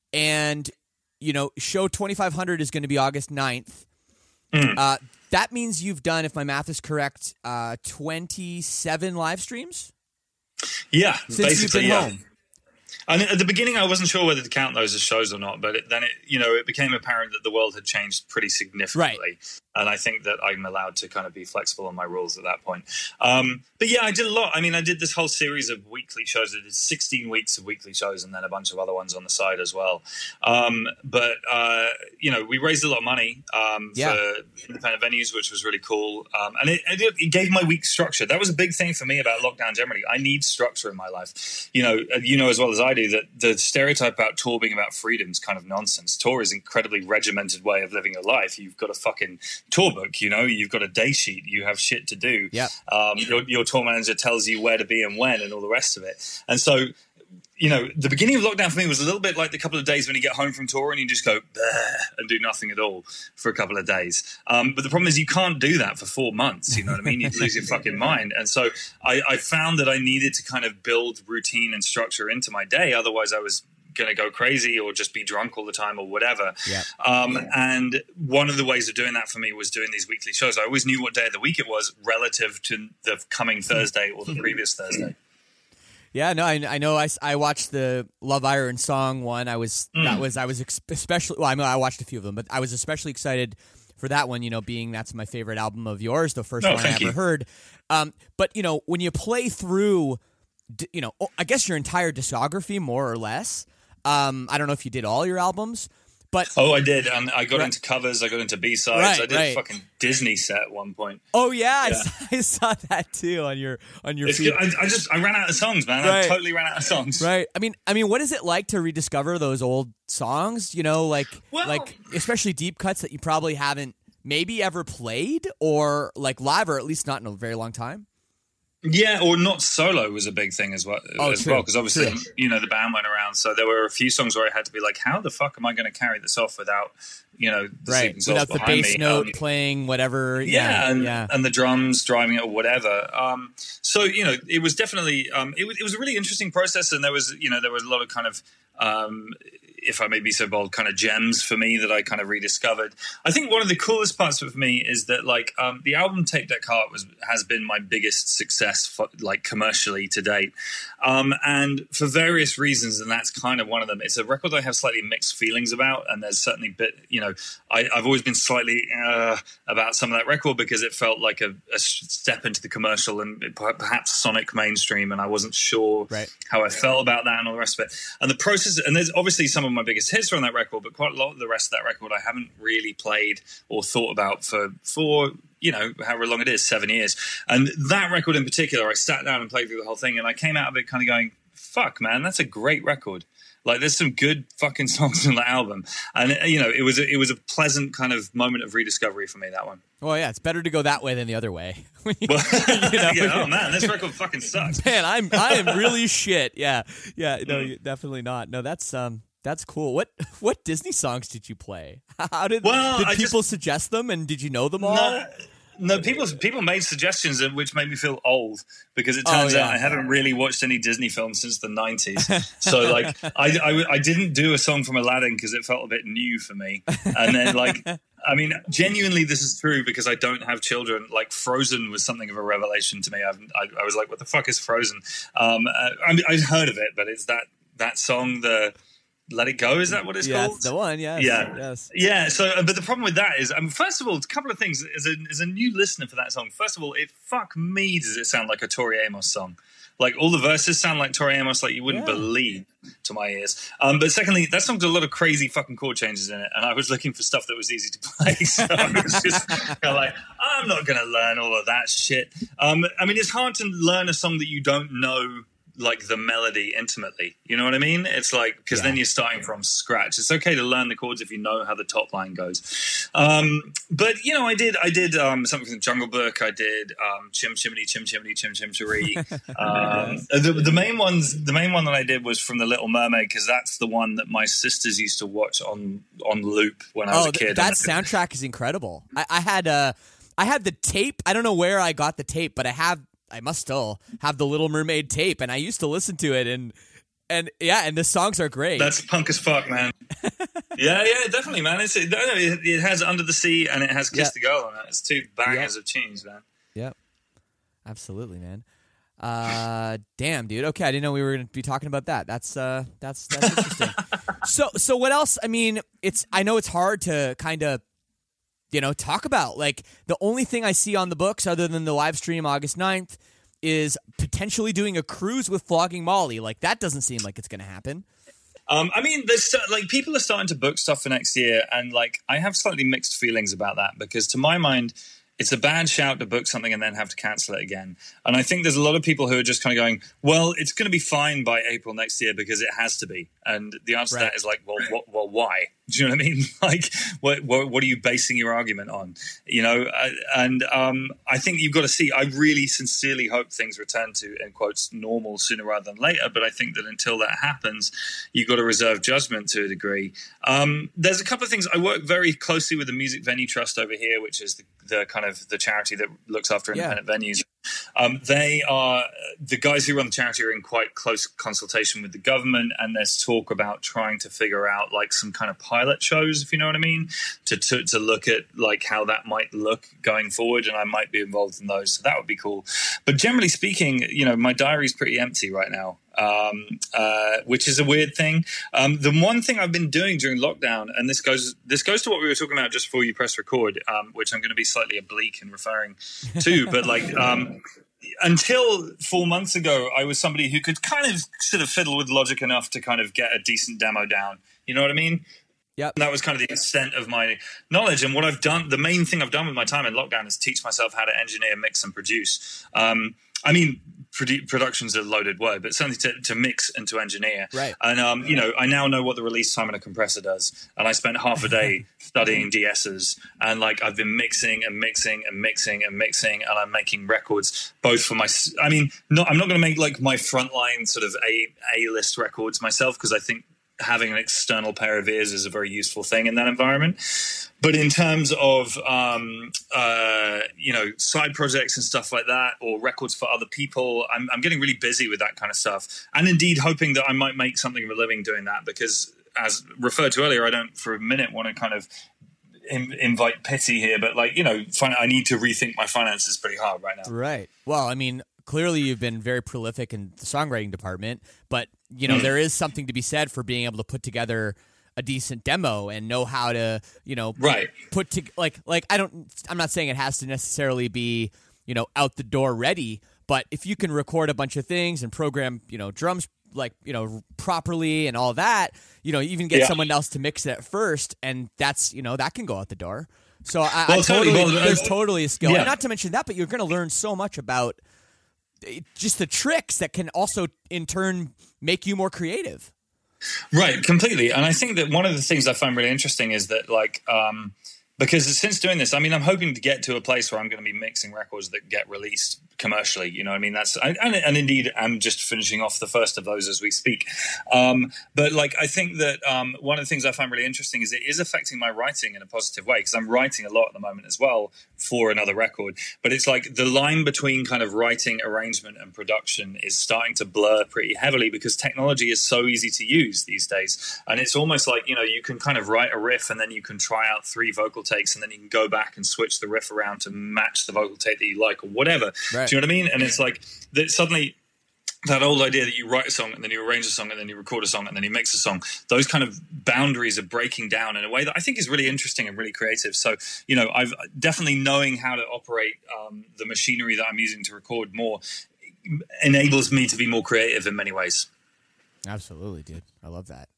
Speaker 1: and you know, show twenty-five hundred is going to be August ninth.
Speaker 3: Mm.
Speaker 1: Uh, that means you've done, if my math is correct, uh, twenty-seven live streams
Speaker 3: Yeah,
Speaker 1: since you've
Speaker 3: basically,
Speaker 1: been
Speaker 3: yeah.
Speaker 1: home.
Speaker 3: And at the beginning, I wasn't sure whether to count those as shows or not, but it, then it, you know, it became apparent that the world had changed pretty significantly, and I think that I'm allowed to kind of be flexible on my rules at that point. Um, but yeah, I did a lot. I mean, I did this whole series of weekly shows. I did sixteen weeks of weekly shows, and then a bunch of other ones on the side as well. Um, but uh, you know, we raised a lot of money um,
Speaker 1: Yeah.
Speaker 3: for independent venues, which was really cool, um, and it, it, it gave my week structure. That was a big thing for me about lockdown generally. I need structure in my life. You know, you know as well as I do that the stereotype about tour being about freedom is kind of nonsense. Tour is an incredibly regimented way of living your life. You've got a fucking tour book, you know, you've got a day sheet, you have shit to do.
Speaker 1: Yeah.
Speaker 3: Um, your, your tour manager tells you where to be and when and all the rest of it. And so, you know, the beginning of lockdown for me was a little bit like the couple of days when you get home from tour and you just go "Bleh," and do nothing at all for a couple of days. Um, but the problem is you can't do that for four months. You know what I mean? You lose your fucking mind. And so I, I found that I needed to kind of build routine and structure into my day. Otherwise I was going to go crazy or just be drunk all the time or whatever.
Speaker 1: Yeah.
Speaker 3: Um, and one of the ways of doing that for me was doing these weekly shows. I always knew what day of the week it was relative to the coming Thursday or the previous Thursday.
Speaker 1: Yeah, no, I, I know. I, I watched the Love Iron song one. I was
Speaker 3: Mm.
Speaker 1: that was I was ex- especially. Well, I mean, I watched a few of them, but I was especially excited for that one. You know, being that's my favorite album of yours, the first
Speaker 3: Oh,
Speaker 1: one I
Speaker 3: thank
Speaker 1: ever
Speaker 3: you.
Speaker 1: heard. Um, but you know, when you play through, d- you know, I guess your entire discography, more or less. Um, I don't know if you did all your albums, but
Speaker 3: Oh, I did. And I got
Speaker 1: Right.
Speaker 3: into covers. I got into B-sides.
Speaker 1: Right,
Speaker 3: I did
Speaker 1: right.
Speaker 3: a fucking Disney set at one point.
Speaker 1: oh yeah, I,
Speaker 3: Yeah.
Speaker 1: saw, I saw that too on your on your
Speaker 3: It's
Speaker 1: feed.
Speaker 3: good. I, I just I ran out of songs, man.
Speaker 1: Right.
Speaker 3: I totally ran out of songs.
Speaker 1: Right. I mean, I mean, what is it like to rediscover those old songs? You know, like,
Speaker 3: Well-
Speaker 1: like especially deep cuts that you probably haven't maybe ever played or like live, or at least not in a very long time.
Speaker 3: Yeah, or not solo was a big thing as well.
Speaker 1: Oh,
Speaker 3: as
Speaker 1: true,
Speaker 3: well, because obviously,
Speaker 1: true.
Speaker 3: you know, the band went around, so there were a few songs where I had to be like, "How the fuck am I going to carry this off without, you know, the
Speaker 1: Right.
Speaker 3: Sleeping Souls
Speaker 1: Without the
Speaker 3: behind
Speaker 1: bass
Speaker 3: me?"
Speaker 1: note
Speaker 3: Um,
Speaker 1: playing whatever.
Speaker 3: yeah,
Speaker 1: Yeah.
Speaker 3: and,
Speaker 1: yeah.
Speaker 3: and the drums driving it or whatever. Um, so you know, it was definitely um, it was it was a really interesting process, and there was you know there was a lot of kind of um, if I may be so bold, kind of gems for me that I kind of rediscovered. I think one of the coolest parts for me is that like um, the album Tape Deck Heart was has been my biggest success for, like commercially to date, um, and for various reasons, and that's kind of one of them. It's a record I have slightly mixed feelings about, and there's certainly bit you know I, I've always been slightly uh, about some of that record because it felt like a, a step into the commercial and perhaps sonic mainstream, and I wasn't sure
Speaker 1: right.
Speaker 3: how I felt about that and all the rest of it. And the process, and there's obviously some of my biggest hits are on that record, but quite a lot of the rest of that record I haven't really played or thought about for for you know however long it is, seven years. And that record in particular, I sat down and played through the whole thing, and I came out of it kind of going, "Fuck, man, that's a great record." Like, there's some good fucking songs on the album, and you know, it was a, it was a pleasant kind of moment of rediscovery for me. That one.
Speaker 1: Well, yeah, it's better to go that way than the other way.
Speaker 3: Well, you know? Yeah, oh man, this record fucking sucks.
Speaker 1: Man, I'm I am really shit. Yeah, yeah, no, mm. definitely not. No, that's um, that's cool. What what Disney songs did you play? How did
Speaker 3: well,
Speaker 1: did
Speaker 3: I
Speaker 1: people
Speaker 3: just,
Speaker 1: suggest them, and did you know them all?
Speaker 3: No, no, people people made suggestions which made me feel old because it turns oh, yeah. out I haven't really watched any Disney films since the nineties. So like I, I, I didn't do a song from Aladdin because it felt a bit new for me. And then like I mean, genuinely, this is true because I don't have children. Like Frozen was something of a revelation to me. I've, I, I was like, what the fuck is Frozen? Um, I mean, I'd heard of it, but it's that that song, the Let It Go, is that what it's
Speaker 1: yeah,
Speaker 3: called?
Speaker 1: That's the one, yes.
Speaker 3: Yeah.
Speaker 1: Yes.
Speaker 3: Yeah. So, but the problem with that is, I mean, first of all, a couple of things. As a, as a new listener for that song, first of all, it fuck me does it sound like a Tori Amos song. Like, all the verses sound like Tori Amos, like you wouldn't yeah. believe to my ears. Um, but secondly, that song's got a lot of crazy fucking chord changes in it, and I was looking for stuff that was easy to play. So I was just kind of like, I'm not going to learn all of that shit. Um, I mean, it's hard to learn a song that you don't know, like the melody intimately, you know what I mean? It's like, because yeah. then you're starting from scratch. It's okay to learn the chords if you know how the top line goes. Um, but you know, I did, I did um, something from Jungle Book. I did um, Chim Chimney, Chim Chimney, Chim Chim Cheree. Um, the, the main ones, the main one that I did was from The Little Mermaid because that's the one that my sisters used to watch on on loop when I was
Speaker 1: oh,
Speaker 3: a kid.
Speaker 1: That soundtrack is incredible. I, I had uh, I had the tape. I don't know where I got the tape, but I have. I must still have the Little Mermaid tape, and I used to listen to it, and and yeah, and the songs are great.
Speaker 3: That's punk as fuck, man. yeah, yeah, definitely, man. It's, it, it has Under the Sea and it has Kiss
Speaker 1: yep.
Speaker 3: the Girl on it. It's two bangers
Speaker 1: yep.
Speaker 3: of tunes, man.
Speaker 1: Yep, absolutely, man. Uh, damn, dude. Okay, I didn't know we were going to be talking about that. That's uh, that's that's interesting. so, so what else? I mean, it's I know it's hard to kind of. You know, talk about, like, the only thing I see on the books other than the live stream August ninth is potentially doing a cruise with Flogging Molly. Like, that doesn't seem like it's going to happen.
Speaker 3: Um, I mean, there's like people are starting to book stuff for next year, and like I have slightly mixed feelings about that because to my mind, it's a bad shout to book something and then have to cancel it again. And I think there's a lot of people who are just kind of going, well, it's going to be fine by April next year because it has to be. And the answer right. to that is like, well, what, well, why? Do you know what I mean? Like, what, what, what are you basing your argument on? You know, uh, and um, I think you've got to see, I really sincerely hope things return to, in quotes, normal sooner rather than later. But I think that until that happens, you've got to reserve judgment to a degree. Um, there's a couple of things. I work very closely with the Music Venue Trust over here, which is the, the kind of the charity that looks after independent yeah. venues. Um, they are the guys who run the charity are in quite close consultation with the government, and there's talk about trying to figure out like some kind of pilot shows, if you know what I mean, to, to to look at like how that might look going forward, and I might be involved in those, so that would be cool. But generally speaking, you know, my diary's pretty empty right now. Um, uh, which is a weird thing. Um, the one thing I've been doing during lockdown, and this goes this goes to what we were talking about just before you press record, um, which I'm going to be slightly oblique in referring to, but like um, until four months ago, I was somebody who could kind of sort of fiddle with Logic enough to kind of get a decent demo down. You know what I mean?
Speaker 1: Yep.
Speaker 3: And that was kind of the extent of my knowledge. And what I've done, the main thing I've done with my time in lockdown is teach myself how to engineer, mix, and produce. Um, I mean, produ- production's a loaded word, but certainly to, to mix and to engineer.
Speaker 1: Right.
Speaker 3: And, um, you know, I now know what the release time in a compressor does. And I spent half a day studying D S's. And, like, I've been mixing and mixing and mixing and mixing. And I'm making records both for my – I mean, not, I'm not going to make, like, my frontline sort of A, A-list records myself because I think having an external pair of ears is a very useful thing in that environment. But in terms of, um, uh, you know, side projects and stuff like that, or records for other people, I'm, I'm getting really busy with that kind of stuff. And indeed hoping that I might make something of a living doing that because as referred to earlier, I don't for a minute want to kind of in, invite pity here, but like, you know, fin- I need to rethink my finances pretty hard right now.
Speaker 1: Right. Well, I mean, clearly you've been very prolific in the songwriting department, but you know, mm. there is something to be said for being able to put together a decent demo and know how to, you know,
Speaker 3: right.
Speaker 1: put to like, like, I don't, I'm not saying it has to necessarily be, you know, out the door ready, but if you can record a bunch of things and program, you know, drums, like, you know, properly and all that, you know, even get yeah. someone else to mix it first, and that's, you know, that can go out the door. So I, well, I totally, well, there's uh, totally a skill.
Speaker 3: Yeah.
Speaker 1: And not to mention that, but you're going to learn so much about just the tricks that can also in turn make you more creative.
Speaker 3: Right, completely. And I think that one of the things I find really interesting is that, like, um, because since doing this, I mean, I'm hoping to get to a place where I'm going to be mixing records that get released commercially. You know what I mean? That's and, and indeed, I'm just finishing off the first of those as we speak. Um, but like, I think that um, one of the things I find really interesting is it is affecting my writing in a positive way, because I'm writing a lot at the moment as well for another record. But it's like the line between kind of writing, arrangement, and production is starting to blur pretty heavily because technology is so easy to use these days. And it's almost like, you know, you can kind of write a riff and then you can try out three vocal takes and then you can go back and switch the riff around to match the vocal take that you like or whatever. Right. Do you know what I mean? And it's like that suddenly that old idea that you write a song and then you arrange a song and then you record a song and then you mix a song, those kind of boundaries are breaking down in a way that I think is really interesting and really creative. So, you know, I've definitely knowing how to operate um, the machinery that I'm using to record more enables me to be more creative in many ways.
Speaker 1: Absolutely, dude. I love that.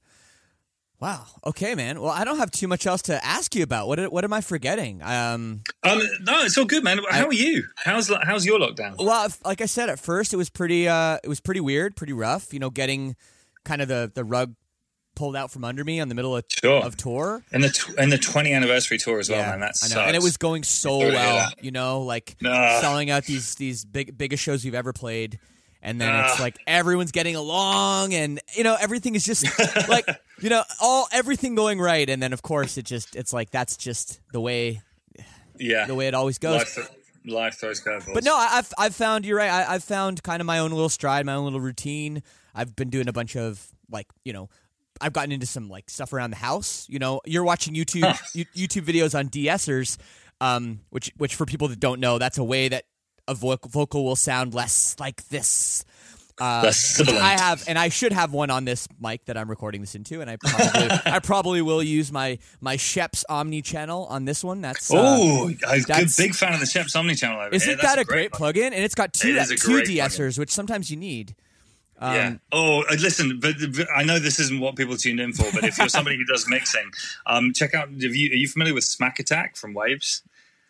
Speaker 1: Wow. Okay, man. Well, I don't have too much else to ask you about. What what am I forgetting? Um,
Speaker 3: um no, it's all good, man. How I, are you? How's how's your lockdown?
Speaker 1: Well, like I said, at first it was pretty uh, it was pretty weird, pretty rough. You know, getting kind of the, the rug pulled out from under me on the middle of,
Speaker 3: sure.
Speaker 1: of tour,
Speaker 3: and the tw- and the twentieth anniversary tour as well, yeah, man. That sucks.
Speaker 1: I know. And it was going so well. You know, like nah. selling out these these big biggest shows we've ever played. And then uh, it's like everyone's getting along, and you know everything is just like you know all everything going right, and then of course it just it's like that's just the way,
Speaker 3: yeah,
Speaker 1: the way it always goes.
Speaker 3: Life, th- life throws curveballs.
Speaker 1: But no, I've I've found you're right. I, I've found kind of my own little stride, my own little routine. I've been doing a bunch of like you know, I've gotten into some like stuff around the house. You know, you're watching YouTube huh. YouTube videos on de-essers, um, which which for people that don't know, that's a way that a vocal, vocal will sound less like this. Uh,
Speaker 3: less sibilant.
Speaker 1: I have, and I should have one on this mic that I'm recording this into, and I probably, I probably will use my my Sheps Omni channel on this one. That's uh,
Speaker 3: oh, I'm a big fan of the Sheps Omni channel. Over
Speaker 1: isn't
Speaker 3: here.
Speaker 1: that
Speaker 3: a
Speaker 1: a great plugin? And it's got two
Speaker 3: it
Speaker 1: two de-essers, which sometimes you need.
Speaker 3: Um, yeah. Oh, listen, but, but I know this isn't what people tuned in for, but if you're somebody who does mixing, um, check out. Have you, are you familiar with Smack Attack from Waves?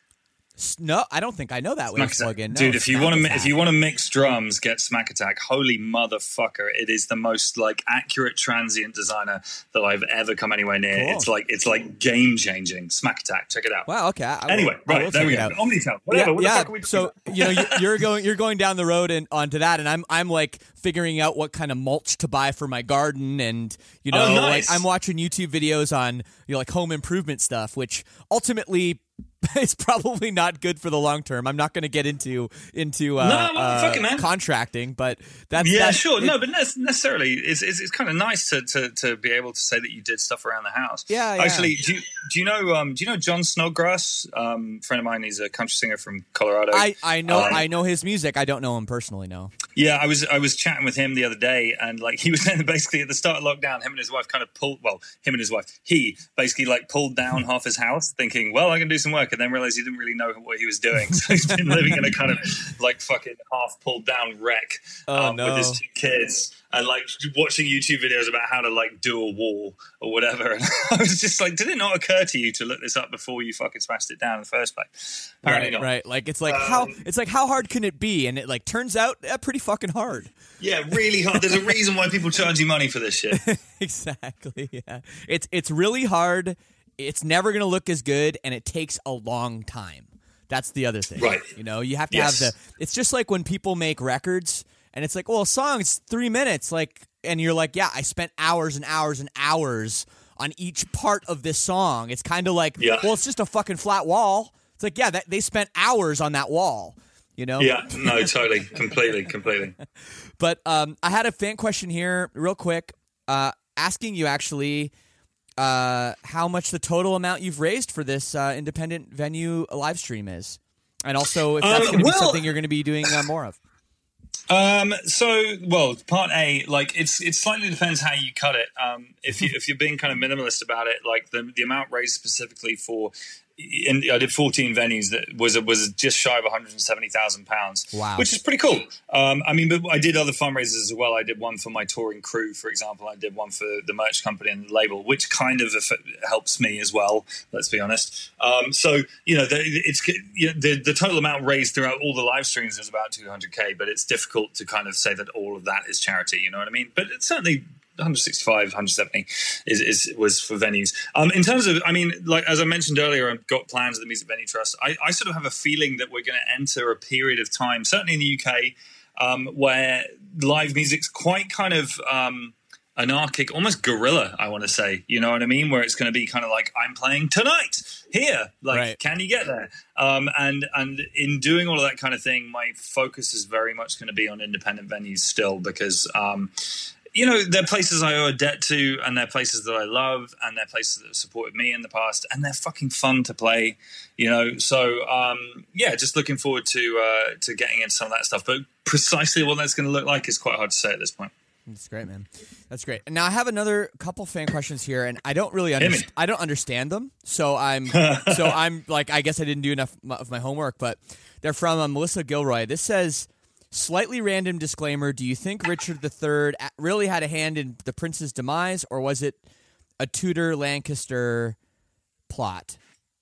Speaker 1: No, I don't think I know that Waves plugin. No,
Speaker 3: dude, if you want to if you want to mix drums, get Smack Attack. Holy motherfucker! It is the most like accurate transient designer that I've ever come anywhere near. Cool. It's like it's like game changing. Smack Attack, check it out.
Speaker 1: Wow. Okay. I,
Speaker 3: anyway,
Speaker 1: will,
Speaker 3: right there we go. Omnitel, whatever.
Speaker 1: Yeah.
Speaker 3: What
Speaker 1: yeah.
Speaker 3: the fuck are we
Speaker 1: so
Speaker 3: about?
Speaker 1: you know you, you're going you're going down the road and onto that, and I'm I'm like figuring out what kind of mulch to buy for my garden, and you know
Speaker 3: oh, nice.
Speaker 1: like I'm watching YouTube videos on you know like home improvement stuff, which ultimately. It's probably not good for the long term. I'm not going to get into into uh,
Speaker 3: no,
Speaker 1: uh,
Speaker 3: fuck it, man.
Speaker 1: contracting, but that's
Speaker 3: yeah,
Speaker 1: that's,
Speaker 3: sure.
Speaker 1: It,
Speaker 3: no, but necessarily, it's, it's it's kind of nice to, to to be able to say that you did stuff around the house.
Speaker 1: Yeah, yeah.
Speaker 3: Actually, do you, do you know um, do you know John Snodgrass? Um, friend of mine. He's a country singer from Colorado.
Speaker 1: I, I know
Speaker 3: um,
Speaker 1: I know his music. I don't know him personally. No.
Speaker 3: Yeah, I was I was chatting with him the other day, and like he was saying basically at the start of lockdown, him and his wife kind of pulled. Well, him and his wife, he basically like pulled down half his house, thinking, "Well, I can do some work," and then realized he didn't really know what he was doing. So he's been living in a kind of like fucking half pulled down wreck
Speaker 1: oh,
Speaker 3: um,
Speaker 1: no.
Speaker 3: with his two kids, and like watching YouTube videos about how to like do a wall or whatever. And I was just like, did it not occur to you to look this up before you fucking smashed it down in the first place? Apparently
Speaker 1: right,
Speaker 3: not.
Speaker 1: Right. Like it's like
Speaker 3: um,
Speaker 1: how it's like how hard can it be? And it like turns out uh, pretty fucking hard.
Speaker 3: Yeah, really hard. There's a reason why people charge you money for this shit.
Speaker 1: Exactly. Yeah. It's it's really hard. It's never going to look as good, and it takes a long time. That's the other thing.
Speaker 3: Right.
Speaker 1: You know, you have to
Speaker 3: yes.
Speaker 1: have the it's just like when people make records and it's like, well, a song's three minutes, like and you're like, yeah, I spent hours and hours and hours on each part of this song. It's kind of like,
Speaker 3: yeah.
Speaker 1: well, it's just a fucking flat wall. It's like, yeah, that, they spent hours on that wall, you know?
Speaker 3: Yeah, no, totally, completely, completely.
Speaker 1: But um, I had a fan question here real quick. Uh, asking you actually uh, how much the total amount you've raised for this uh, independent venue live stream is, and also if that's
Speaker 3: Uh,
Speaker 1: going to
Speaker 3: well-
Speaker 1: be something you're going to be doing uh, more of.
Speaker 3: Um, so, well, part A, like it's it slightly depends how you cut it. Um, if you if you're being kind of minimalist about it, like the the amount raised specifically for, in, I did fourteen venues that was was just shy of one hundred seventy thousand pounds.
Speaker 1: Wow.
Speaker 3: Which is pretty cool. Um, I mean, but I did other fundraisers as well. I did one for my touring crew, for example. I did one for the merch company and the label, which kind of aff- helps me as well. Let's be honest. Um, so you know, the, it's you know, the the total amount raised throughout all the live streams is about two hundred K, but it's difficult to kind of say that all of that is charity. You know what I mean? But it's certainly one sixty-five, one seventy is, is was for venues. Um, in terms of, I mean, like as I mentioned earlier, I've got plans with the Music Venue Trust. I, I sort of have a feeling that we're going to enter a period of time, certainly in the U K, um, where live music's quite kind of um, anarchic, almost guerrilla, I want to say. You know what I mean? Where it's going to be kind of like, I'm playing tonight here. Like,
Speaker 1: Right.
Speaker 3: Can you get there? Um, and and in doing all of that kind of thing, my focus is very much going to be on independent venues still because um, – you know, they're places I owe a debt to, and they're places that I love, and they're places that have supported me in the past, and they're fucking fun to play, you know. So, um, yeah, just looking forward to uh, to getting into some of that stuff. But precisely what that's going to look like is quite hard to say at this point.
Speaker 1: That's great, man. That's great. Now I have another couple fan questions here, and I don't really
Speaker 3: Hit me.
Speaker 1: understand. I don't understand them, so I'm so I'm like I guess I didn't do enough of my homework. But they're from uh, Melissa Gilroy. This says. Slightly random disclaimer, do you think Richard the Third really had a hand in the prince's demise, or was it a Tudor-Lancaster plot?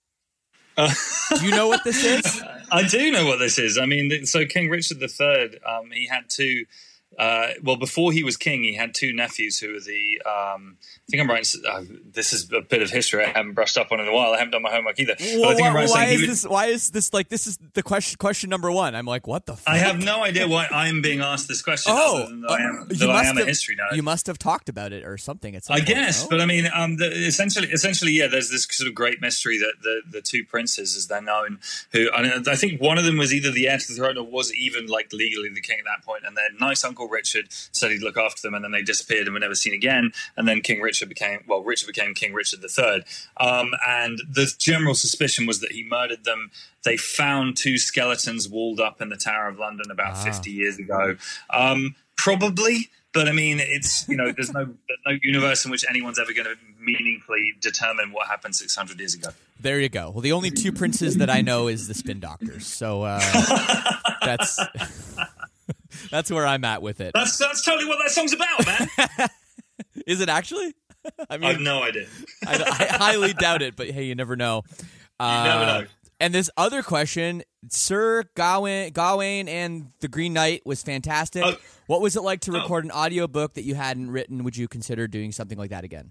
Speaker 3: Uh,
Speaker 1: do you know what this is?
Speaker 3: I do know what this is. I mean, so King Richard the Third, um, he had two... Uh, well, before he was king, he had two nephews who were the. Um, I think I'm right. Uh, this is a bit of history I haven't brushed up on in a while. I haven't done my homework either.
Speaker 1: Well,
Speaker 3: but I think
Speaker 1: why,
Speaker 3: I'm right
Speaker 1: why
Speaker 3: saying
Speaker 1: is
Speaker 3: he
Speaker 1: this? Why is this like this is the question? Question number one. I'm like, what the? Fuck?
Speaker 3: I have no idea why I'm being asked this question.
Speaker 1: Oh,
Speaker 3: other than that I am,
Speaker 1: uh,
Speaker 3: that
Speaker 1: you
Speaker 3: I
Speaker 1: must
Speaker 3: am
Speaker 1: have,
Speaker 3: a history nerd.
Speaker 1: You must have talked about it or something. At some
Speaker 3: I
Speaker 1: point,
Speaker 3: guess,
Speaker 1: no?
Speaker 3: but I mean, um, the, essentially, essentially, yeah. There's this sort of great mystery that the the two princes, as they're known, who and I think one of them was either the heir to the throne or was even like legally the king at that point, and their nice uncle Richard said he'd look after them, and then they disappeared and were never seen again. And then King Richard became well, Richard became King Richard the Third, um, and the general suspicion was that he murdered them. They found two skeletons walled up in the Tower of London about
Speaker 1: Ah.
Speaker 3: fifty years ago, um, probably. But I mean, it's, you know, there's no there's no universe in which anyone's ever going to meaningfully determine what happened six hundred years ago.
Speaker 1: There you go. Well, the only two princes that I know is the Spin Doctors. So uh, that's that's where I'm at with it.
Speaker 3: That's that's totally what that song's about, man.
Speaker 1: Is it actually? I
Speaker 3: I
Speaker 1: mean,
Speaker 3: have no idea.
Speaker 1: I, I highly doubt it, but hey, you never know. Uh,
Speaker 3: You never know.
Speaker 1: And this other question, Sir Gawain, Gawain and the Green Knight was fantastic.
Speaker 3: Oh.
Speaker 1: What was it like to
Speaker 3: Oh.
Speaker 1: record an audiobook that you hadn't written? Would you consider doing something like that again?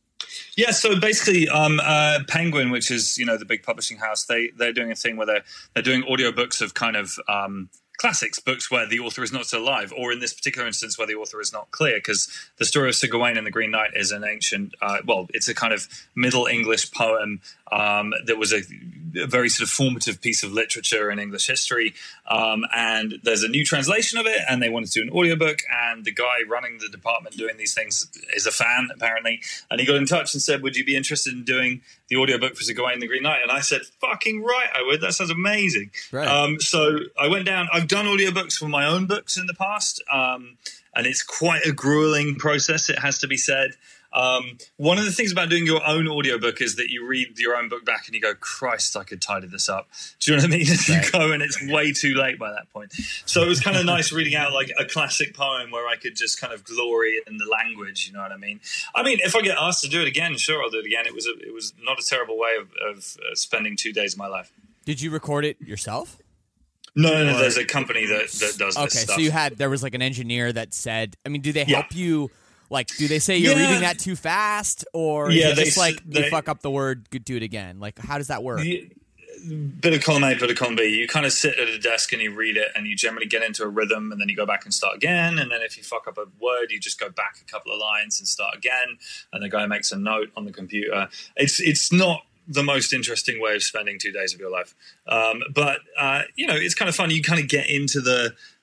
Speaker 3: Yeah, so basically, um, uh, Penguin, which is, you know, the big publishing house, they they're doing a thing where they're they're doing audiobooks of kind of um, classics, books where the author is not still alive, or in this particular instance where the author is not clear, because the story of Sir Gawain and the Green Knight is an ancient, uh, well, it's a kind of Middle English poem um, that was a, a very sort of formative piece of literature in English history, um, and there's a new translation of it, and they wanted to do an audiobook, and the guy running the department doing these things is a fan, apparently, and he got in touch and said, would you be interested in doing the audiobook for Sir Gawain and the Green Knight? And I said, fucking right, I would. That sounds amazing.
Speaker 1: Right.
Speaker 3: Um, so I went down. I've done audiobooks for my own books in the past, um, and it's quite a grueling process, it has to be said. Um, one of the things about doing your own audiobook is that you read your own book back and you go, Christ, I could tidy this up. Do you know what I mean? And
Speaker 1: Right.
Speaker 3: you go and it's way too late by that point. So it was kind of nice reading out like a classic poem where I could just kind of glory in the language. You know what I mean? I mean, if I get asked to do it again, sure, I'll do it again. It was a, it was not a terrible way of, of uh, spending two days of my life.
Speaker 1: Did you record it yourself?
Speaker 3: No, no, no. There's a company that, that does
Speaker 1: Okay,
Speaker 3: this stuff.
Speaker 1: so you had there was like an engineer that said, I mean, do they
Speaker 3: Yeah.
Speaker 1: help you? Like, do they say you're
Speaker 3: Yeah.
Speaker 1: reading that too fast, or
Speaker 3: Yeah,
Speaker 1: is it
Speaker 3: they
Speaker 1: just
Speaker 3: s-
Speaker 1: like you
Speaker 3: they-
Speaker 1: fuck up the word, do it again? Like, how does that work?
Speaker 3: You- bit of column A, bit of column B. You kind of sit at a desk and you read it, and you generally get into a rhythm, and then you go back and start again. And then if you fuck up a word, you just go back a couple of lines and start again. And the guy makes a note on the computer. It's it's not the most interesting way of spending two days of your life, um, but uh, you know, it's kind of fun. You kind of get into the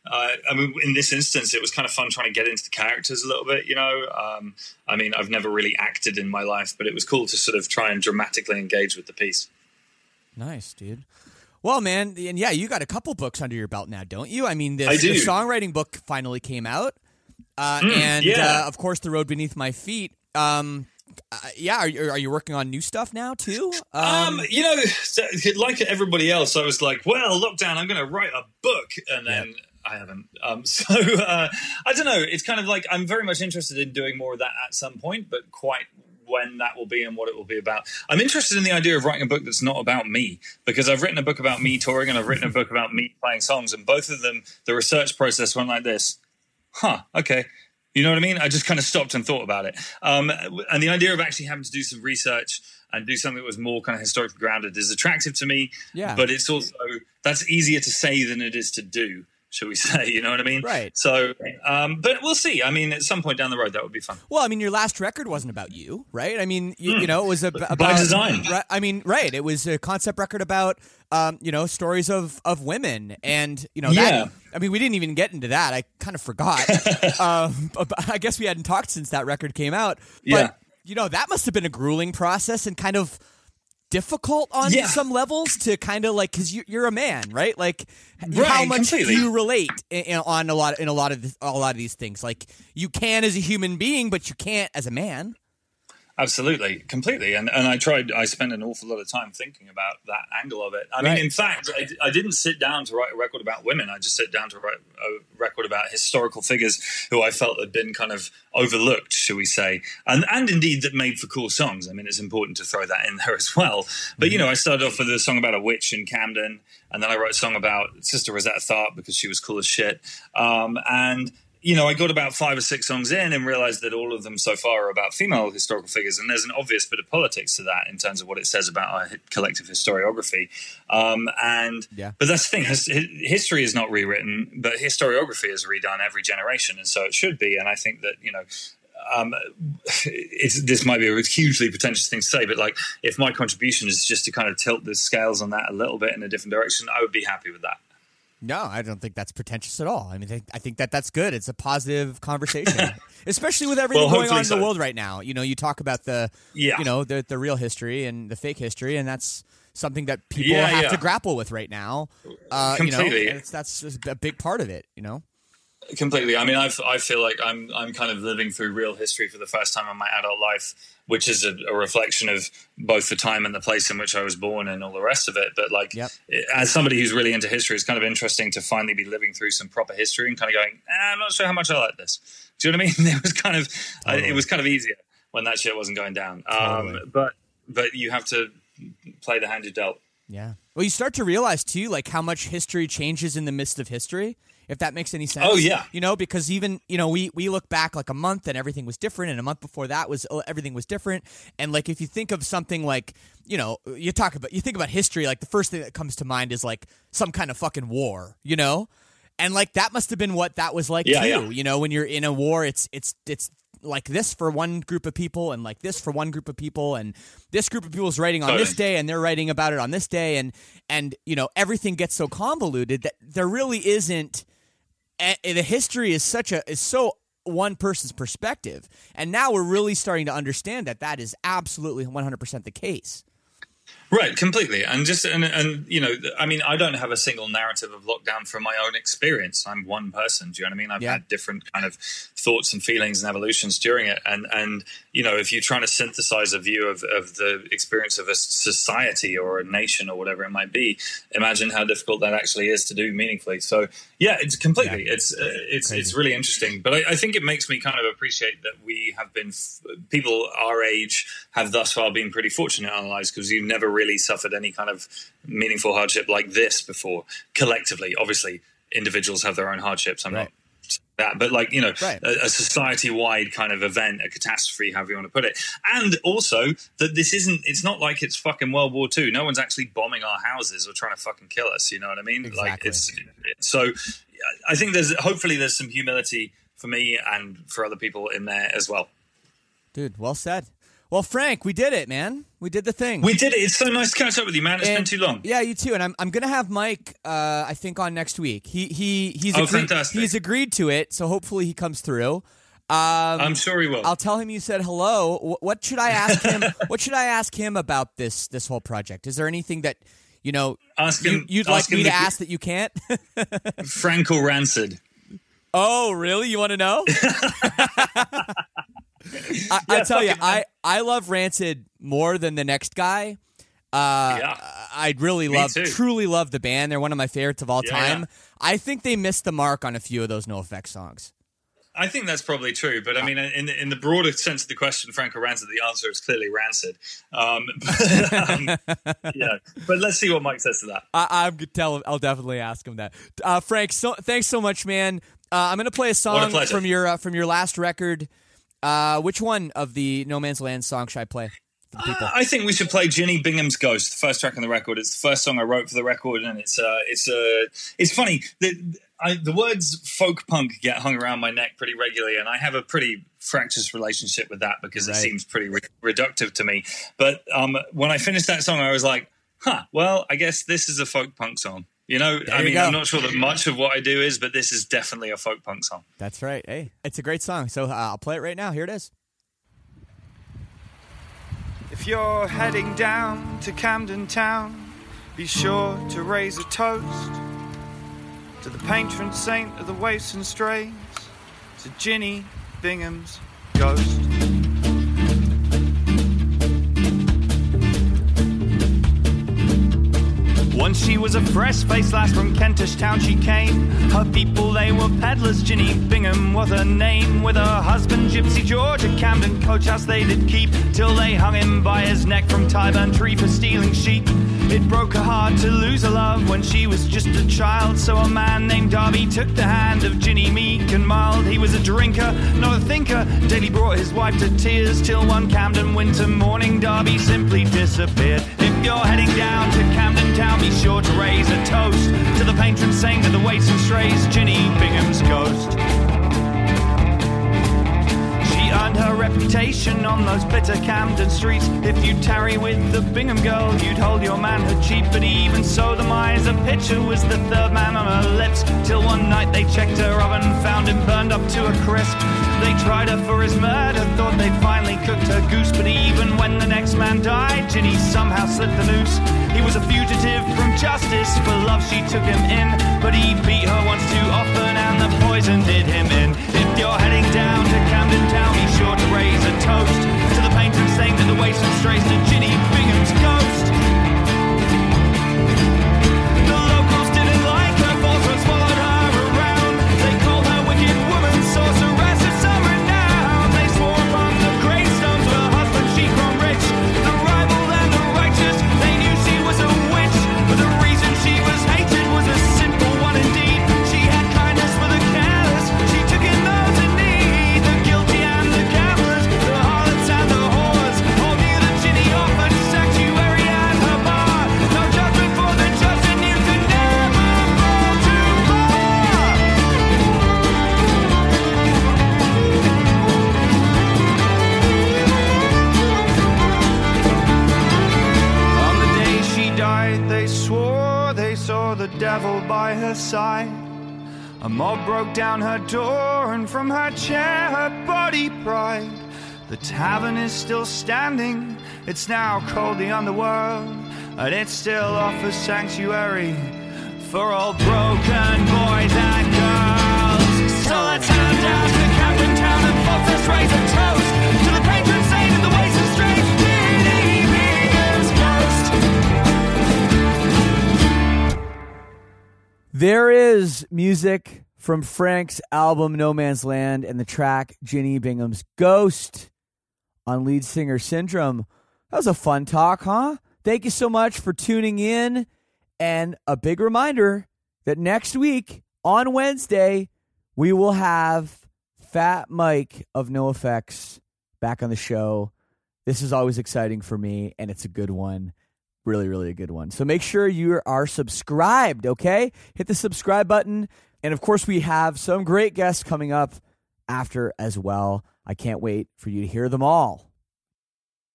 Speaker 3: uh, I mean, in this instance, it was kind of fun trying to get into the characters a little bit, you know. Um, I mean, I've never really acted in my life, but it was cool to sort of try and dramatically engage with the piece.
Speaker 1: Nice, dude. Well, man, and yeah, you got a couple books under your belt now, don't you? I mean, this,
Speaker 3: I do.
Speaker 1: the songwriting book finally came out, uh,
Speaker 3: Mm,
Speaker 1: and
Speaker 3: yeah.
Speaker 1: uh, of course, The Road Beneath My Feet. Um, uh, yeah, are you, are you working on new stuff now too?
Speaker 3: Um, you know, like everybody else, I was like, well, lockdown, I'm going to write a book. And then
Speaker 1: Yep.
Speaker 3: I haven't. Um, so uh, I don't know. It's kind of like I'm very much interested in doing more of that at some point, but quite when that will be and what it will be about. I'm interested in the idea of writing a book that's not about me, because I've written a book about me touring and I've written a book about me playing songs, and both of them, the research process went like this. Huh, okay. You know what I mean? I just kind of stopped and thought about it. Um, and the idea of actually having to do some research and do something that was more kind of historically grounded is attractive to me.
Speaker 1: Yeah.
Speaker 3: But it's also, that's easier to say than it is to do, shall we say? You know what I mean?
Speaker 1: Right.
Speaker 3: So, um, but we'll see. I mean, at some point down the road, that would be fun.
Speaker 1: Well, I mean, your last record wasn't about you, right? I mean, you, you know, it was ab- about
Speaker 3: By design.
Speaker 1: Right, I mean, right? It was a concept record about, um, you know, stories of of women, and you know,
Speaker 3: Yeah.
Speaker 1: that, I mean, we didn't even get into that. I kind of forgot. um, but I guess we hadn't talked since that record came out. But
Speaker 3: Yeah.
Speaker 1: you know, that must have been a grueling process and kind of difficult on
Speaker 3: Yeah.
Speaker 1: some levels to kind of like, because you, you're a man, right? Like,
Speaker 3: Right,
Speaker 1: how much
Speaker 3: completely.
Speaker 1: do you relate in, in, on a lot in a lot of this, a lot of these things? Like, you can as a human being, but you can't as a man.
Speaker 3: Absolutely, completely. And and I tried, I spent an awful lot of time thinking about that angle of it. I
Speaker 1: Right.
Speaker 3: mean, in fact, I, I didn't sit down to write a record about women. I just sit down to write a record about historical figures who I felt had been kind of overlooked, shall we say, and and indeed that made for cool songs. I mean, it's important to throw that in there as well. But, you know, I started off with a song about a witch in Camden, and then I wrote a song about Sister Rosetta Tharpe because she was cool as shit. Um, and... You know, I got about five or six songs in and realized that all of them so far are about female historical figures. And there's an obvious bit of politics to that in terms of what it says about our collective historiography. Um, and
Speaker 1: Yeah.
Speaker 3: But that's the thing. His, history is not rewritten, but historiography is redone every generation. And so it should be. And I think that, you know, um, it's, this might be a hugely pretentious thing to say, but like if my contribution is just to kind of tilt the scales on that a little bit in a different direction, I would be happy with that.
Speaker 1: No, I don't think that's pretentious at all. I mean, I think that that's good. It's a positive conversation, especially with everything
Speaker 3: Well,
Speaker 1: going on in
Speaker 3: hopefully
Speaker 1: the
Speaker 3: so.
Speaker 1: world right now. You know, you talk about the,
Speaker 3: Yeah.
Speaker 1: you know, the the real history and the fake history, and that's something that people
Speaker 3: Yeah,
Speaker 1: have
Speaker 3: yeah.
Speaker 1: to grapple with right now. Uh,
Speaker 3: Completely.
Speaker 1: You know, and it's, that's just a big part of it. You know.
Speaker 3: Completely. I mean, I've, I feel like I'm I'm kind of living through real history for the first time in my adult life, which is a, a reflection of both the time and the place in which I was born and all the rest of it. But like,
Speaker 1: Yep.
Speaker 3: as somebody who's really into history, it's kind of interesting to finally be living through some proper history and kind of going, ah, I'm not sure how much I like this. Do you know what I mean? It was kind of
Speaker 1: Totally.
Speaker 3: uh, it was kind of easier when that shit wasn't going down.
Speaker 1: Totally.
Speaker 3: Um, but but you have to play the hand you dealt.
Speaker 1: Yeah. Well, you start to realize too, like how much history changes in the midst of history. If that makes any sense.
Speaker 3: Oh, yeah.
Speaker 1: You know, because even, you know, we, we look back like a month and everything was different, and a month before that was everything was different. And like if you think of something like, you know, you talk about you think about history, like the first thing that comes to mind is like some kind of fucking war, you know? And like that must have been what that was like
Speaker 3: Yeah,
Speaker 1: too.
Speaker 3: yeah.
Speaker 1: You know, when you're in a war, it's it's it's like this for one group of people and like this for one group of people, and this group of people is writing on
Speaker 3: Totally.
Speaker 1: this day and they're writing about it on this day, and and you know, everything gets so convoluted that there really isn't. And the history is such a is so one person's perspective, and now we're really starting to understand that that is absolutely one hundred percent the case.
Speaker 3: Right, completely. And just, and, and, you know, I mean, I don't have a single narrative of lockdown from my own experience. I'm one person. Do you know what I mean? I've
Speaker 1: Yeah.
Speaker 3: had different kind of thoughts and feelings and evolutions during it. And, and, you know, if you're trying to synthesize a view of, of the experience of a society or a nation or whatever it might be, imagine how difficult that actually is to do meaningfully. So yeah, it's completely,
Speaker 1: Yeah.
Speaker 3: it's, uh, it's,
Speaker 1: Crazy.
Speaker 3: it's really interesting. But I, I think it makes me kind of appreciate that we have been, f- people our age have thus far been pretty fortunate in our lives, because you've never really suffered any kind of meaningful hardship like this before collectively. Obviously individuals have their own hardships. I'm
Speaker 1: Right.
Speaker 3: not that, but like, you know,
Speaker 1: Right.
Speaker 3: a, a society-wide kind of event, a catastrophe, however you want to put it. And also that this isn't, it's not like it's fucking World War Two. No one's actually bombing our houses or trying to fucking kill us. You know what I mean? Like
Speaker 1: Exactly.
Speaker 3: it's, so I think there's, hopefully there's some humility for me and for other people in there as well.
Speaker 1: Dude, well said. Well, Frank, we did it, man. We did the thing.
Speaker 3: We did it. It's so nice to catch up with you, man. It's
Speaker 1: and,
Speaker 3: been too long.
Speaker 1: Yeah, you too. And I'm I'm gonna have Mike. Uh, I think on next week. He he he's
Speaker 3: oh,
Speaker 1: agreed,
Speaker 3: fantastic.
Speaker 1: He's agreed to it. So hopefully he comes through. Um,
Speaker 3: I'm sure he will.
Speaker 1: I'll tell him you said hello. What should I ask him? What should I ask him about this this whole project? Is there anything that you know
Speaker 3: ask him,
Speaker 1: you, would
Speaker 3: ask
Speaker 1: like me
Speaker 3: the,
Speaker 1: to ask that you can't?
Speaker 3: Frank or Rancid?
Speaker 1: Oh, really? You want to know? I,
Speaker 3: yeah,
Speaker 1: I tell you,
Speaker 3: it,
Speaker 1: I, I love Rancid more than the next guy. Uh,
Speaker 3: yeah.
Speaker 1: I really
Speaker 3: Me
Speaker 1: love,
Speaker 3: too.
Speaker 1: truly love the band. They're one of my favorites of all
Speaker 3: yeah,
Speaker 1: time.
Speaker 3: Yeah.
Speaker 1: I think they missed the mark on a few of those NoFX songs.
Speaker 3: I think that's probably true, but I mean, in in the broader sense of the question, Frank or Rancid, the answer is clearly Rancid. Um, but, um, yeah, but let's see what Mike says to that.
Speaker 1: I, I'm gonna tell him. I'll definitely ask him that. Uh, Frank, so thanks so much, man. Uh, I'm gonna play a song
Speaker 3: a
Speaker 1: from your uh, from your last record. Uh, which one of the No Man's Land songs should I play for the people?
Speaker 3: Uh, I think we should play Ginny Bingham's Ghost, the first track on the record. It's the first song I wrote for the record, and it's uh, it's uh, it's funny. The, I, the words folk punk get hung around my neck pretty regularly, and I have a pretty fractious relationship with that because
Speaker 1: right.
Speaker 3: it seems pretty re- reductive to me. But um, when I finished that song, I was like, huh, well, I guess this is a folk punk song. You know,
Speaker 1: there
Speaker 3: I
Speaker 1: you
Speaker 3: mean,
Speaker 1: go.
Speaker 3: I'm not sure that much of what I do is, but this is definitely a folk punk song.
Speaker 1: That's right. Hey, it's a great song. So uh, I'll play it right now. Here it is.
Speaker 2: If you're heading down to Camden Town, be sure to raise a toast to the patron saint of the waifs and strays, to Ginny Bingham's ghost. Once she was a fresh-faced lass from Kentish Town she came. Her people, they were peddlers, Ginny Bingham was her name. With her husband, Gypsy George, at Camden Coach House they did keep, till they hung him by his neck from Tyburn Tree for stealing sheep. It broke her heart to lose her love when she was just a child, so a man named Darby took the hand of Ginny, meek and mild. He was a drinker, not a thinker, daily brought his wife to tears, till one Camden winter morning Darby simply disappeared. If you're heading down to Camden Town, be sure to raise a toast to the patron saint of the waifs and strays, Ginny Bingham's ghost. She earned her reputation on those bitter Camden streets. If you tarry with the Bingham girl, you'd hold your manhood cheap. But even so, the miser pitcher was the third man on her lips, till one night they checked her oven, found him burned up to a crisp. They tried her for his murder, thought they'd finally cooked her goose. But even when the next man died, Ginny somehow slipped the noose. He was a fugitive from justice, for love she took him in, but he beat her once too often and the poison did him in. If you're heading down to Camden Town, be sure to raise a toast to the patron saint of the waifs and strays, to Ginny Bingham's ghost. The locals didn't like her, falsehood swallowed her around. They called her wicked woman, sorceress of some renown. They swore upon the gravestones of her husband she'd grown rich. The rival and the righteous, they knew she was a witch, but the reason she was hated was a simple one indeed. She had kindness for the careless, she took in those in need. The guilty and the gamblers, the harlots and the whores, all knew that Ginny offered sanctuary at her bar. No judgment for the just, and you could never fall too far. On the day she died, they swore they saw the devil by her side. A mob broke down her door, and from her chair her body pried. The tavern is still standing, it's now called the Underworld, and it still offers sanctuary for all broken boys and girls. So let's head down to Camden Town and both let's raise a toast to the patron saint of the waifs and strays, Ginny Bingham's ghost.
Speaker 1: There is music from Frank's album No Man's Land and the track Ginny Bingham's Ghost on Lead Singer Syndrome. That was a fun talk, huh? Thank you so much for tuning in. And a big reminder that next week on Wednesday, we will have Fat Mike of NoFX back on the show. This is always exciting for me, and it's a good one. Really, really a good one. So make sure you are subscribed, okay? Hit the subscribe button. And of course, we have some great guests coming up after as well. I can't wait for you to hear them all.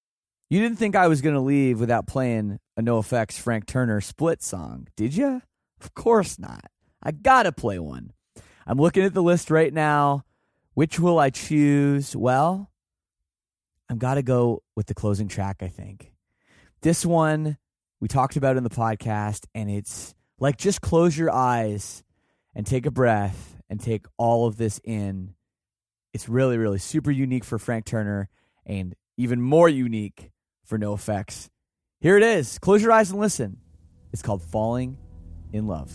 Speaker 1: You didn't think I was going to leave without playing a NoFX Frank Turner Split song, did you? Of course not. I gotta play one. I'm looking at the list right now. Which will I choose? Well, I've got to go with the closing track, I think. This one we talked about in the podcast, and it's like just close your eyes and take a breath and take all of this in. It's really, really super unique for Frank Turner and even more unique for NoFX. Here it is. Close your eyes and listen. It's called Falling in Love.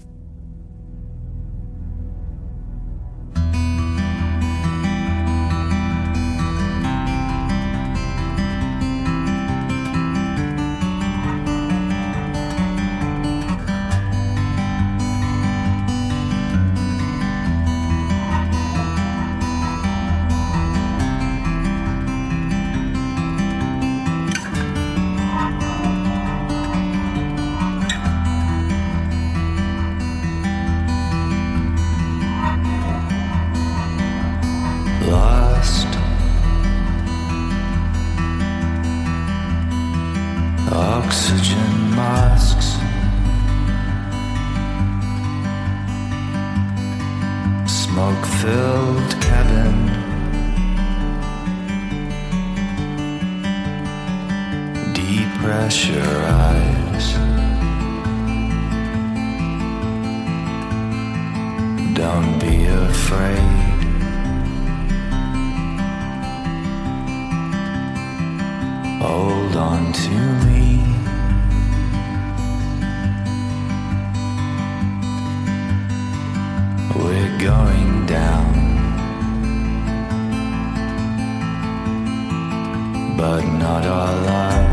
Speaker 2: Oxygen masks, smoke-filled cabin, depressurize. Don't be afraid. Hold on to me. We're going down, but not our love.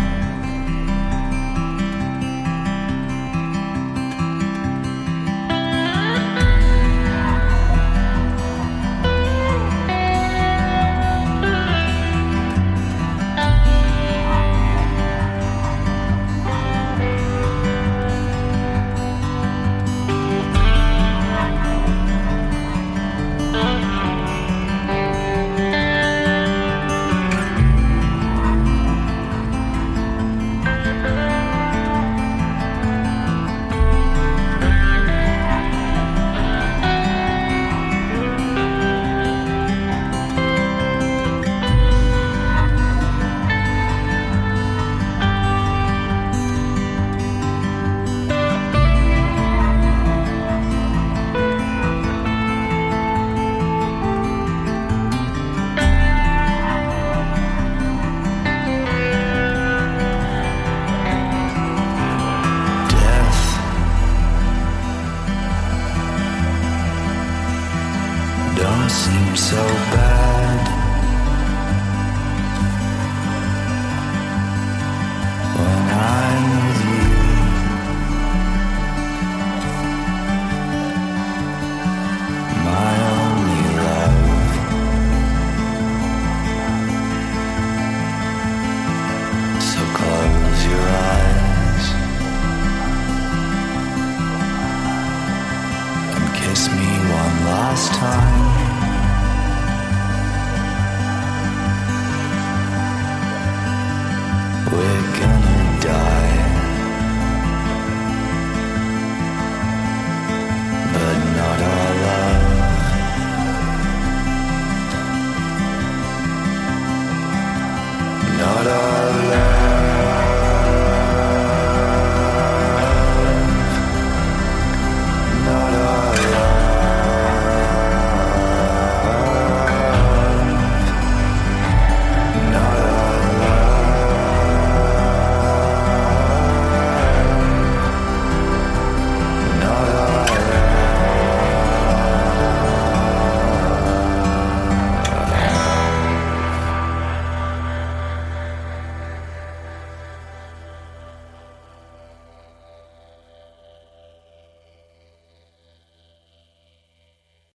Speaker 2: Seem so bad when I'm with you. My only love. So close your eyes and kiss me one last time. We're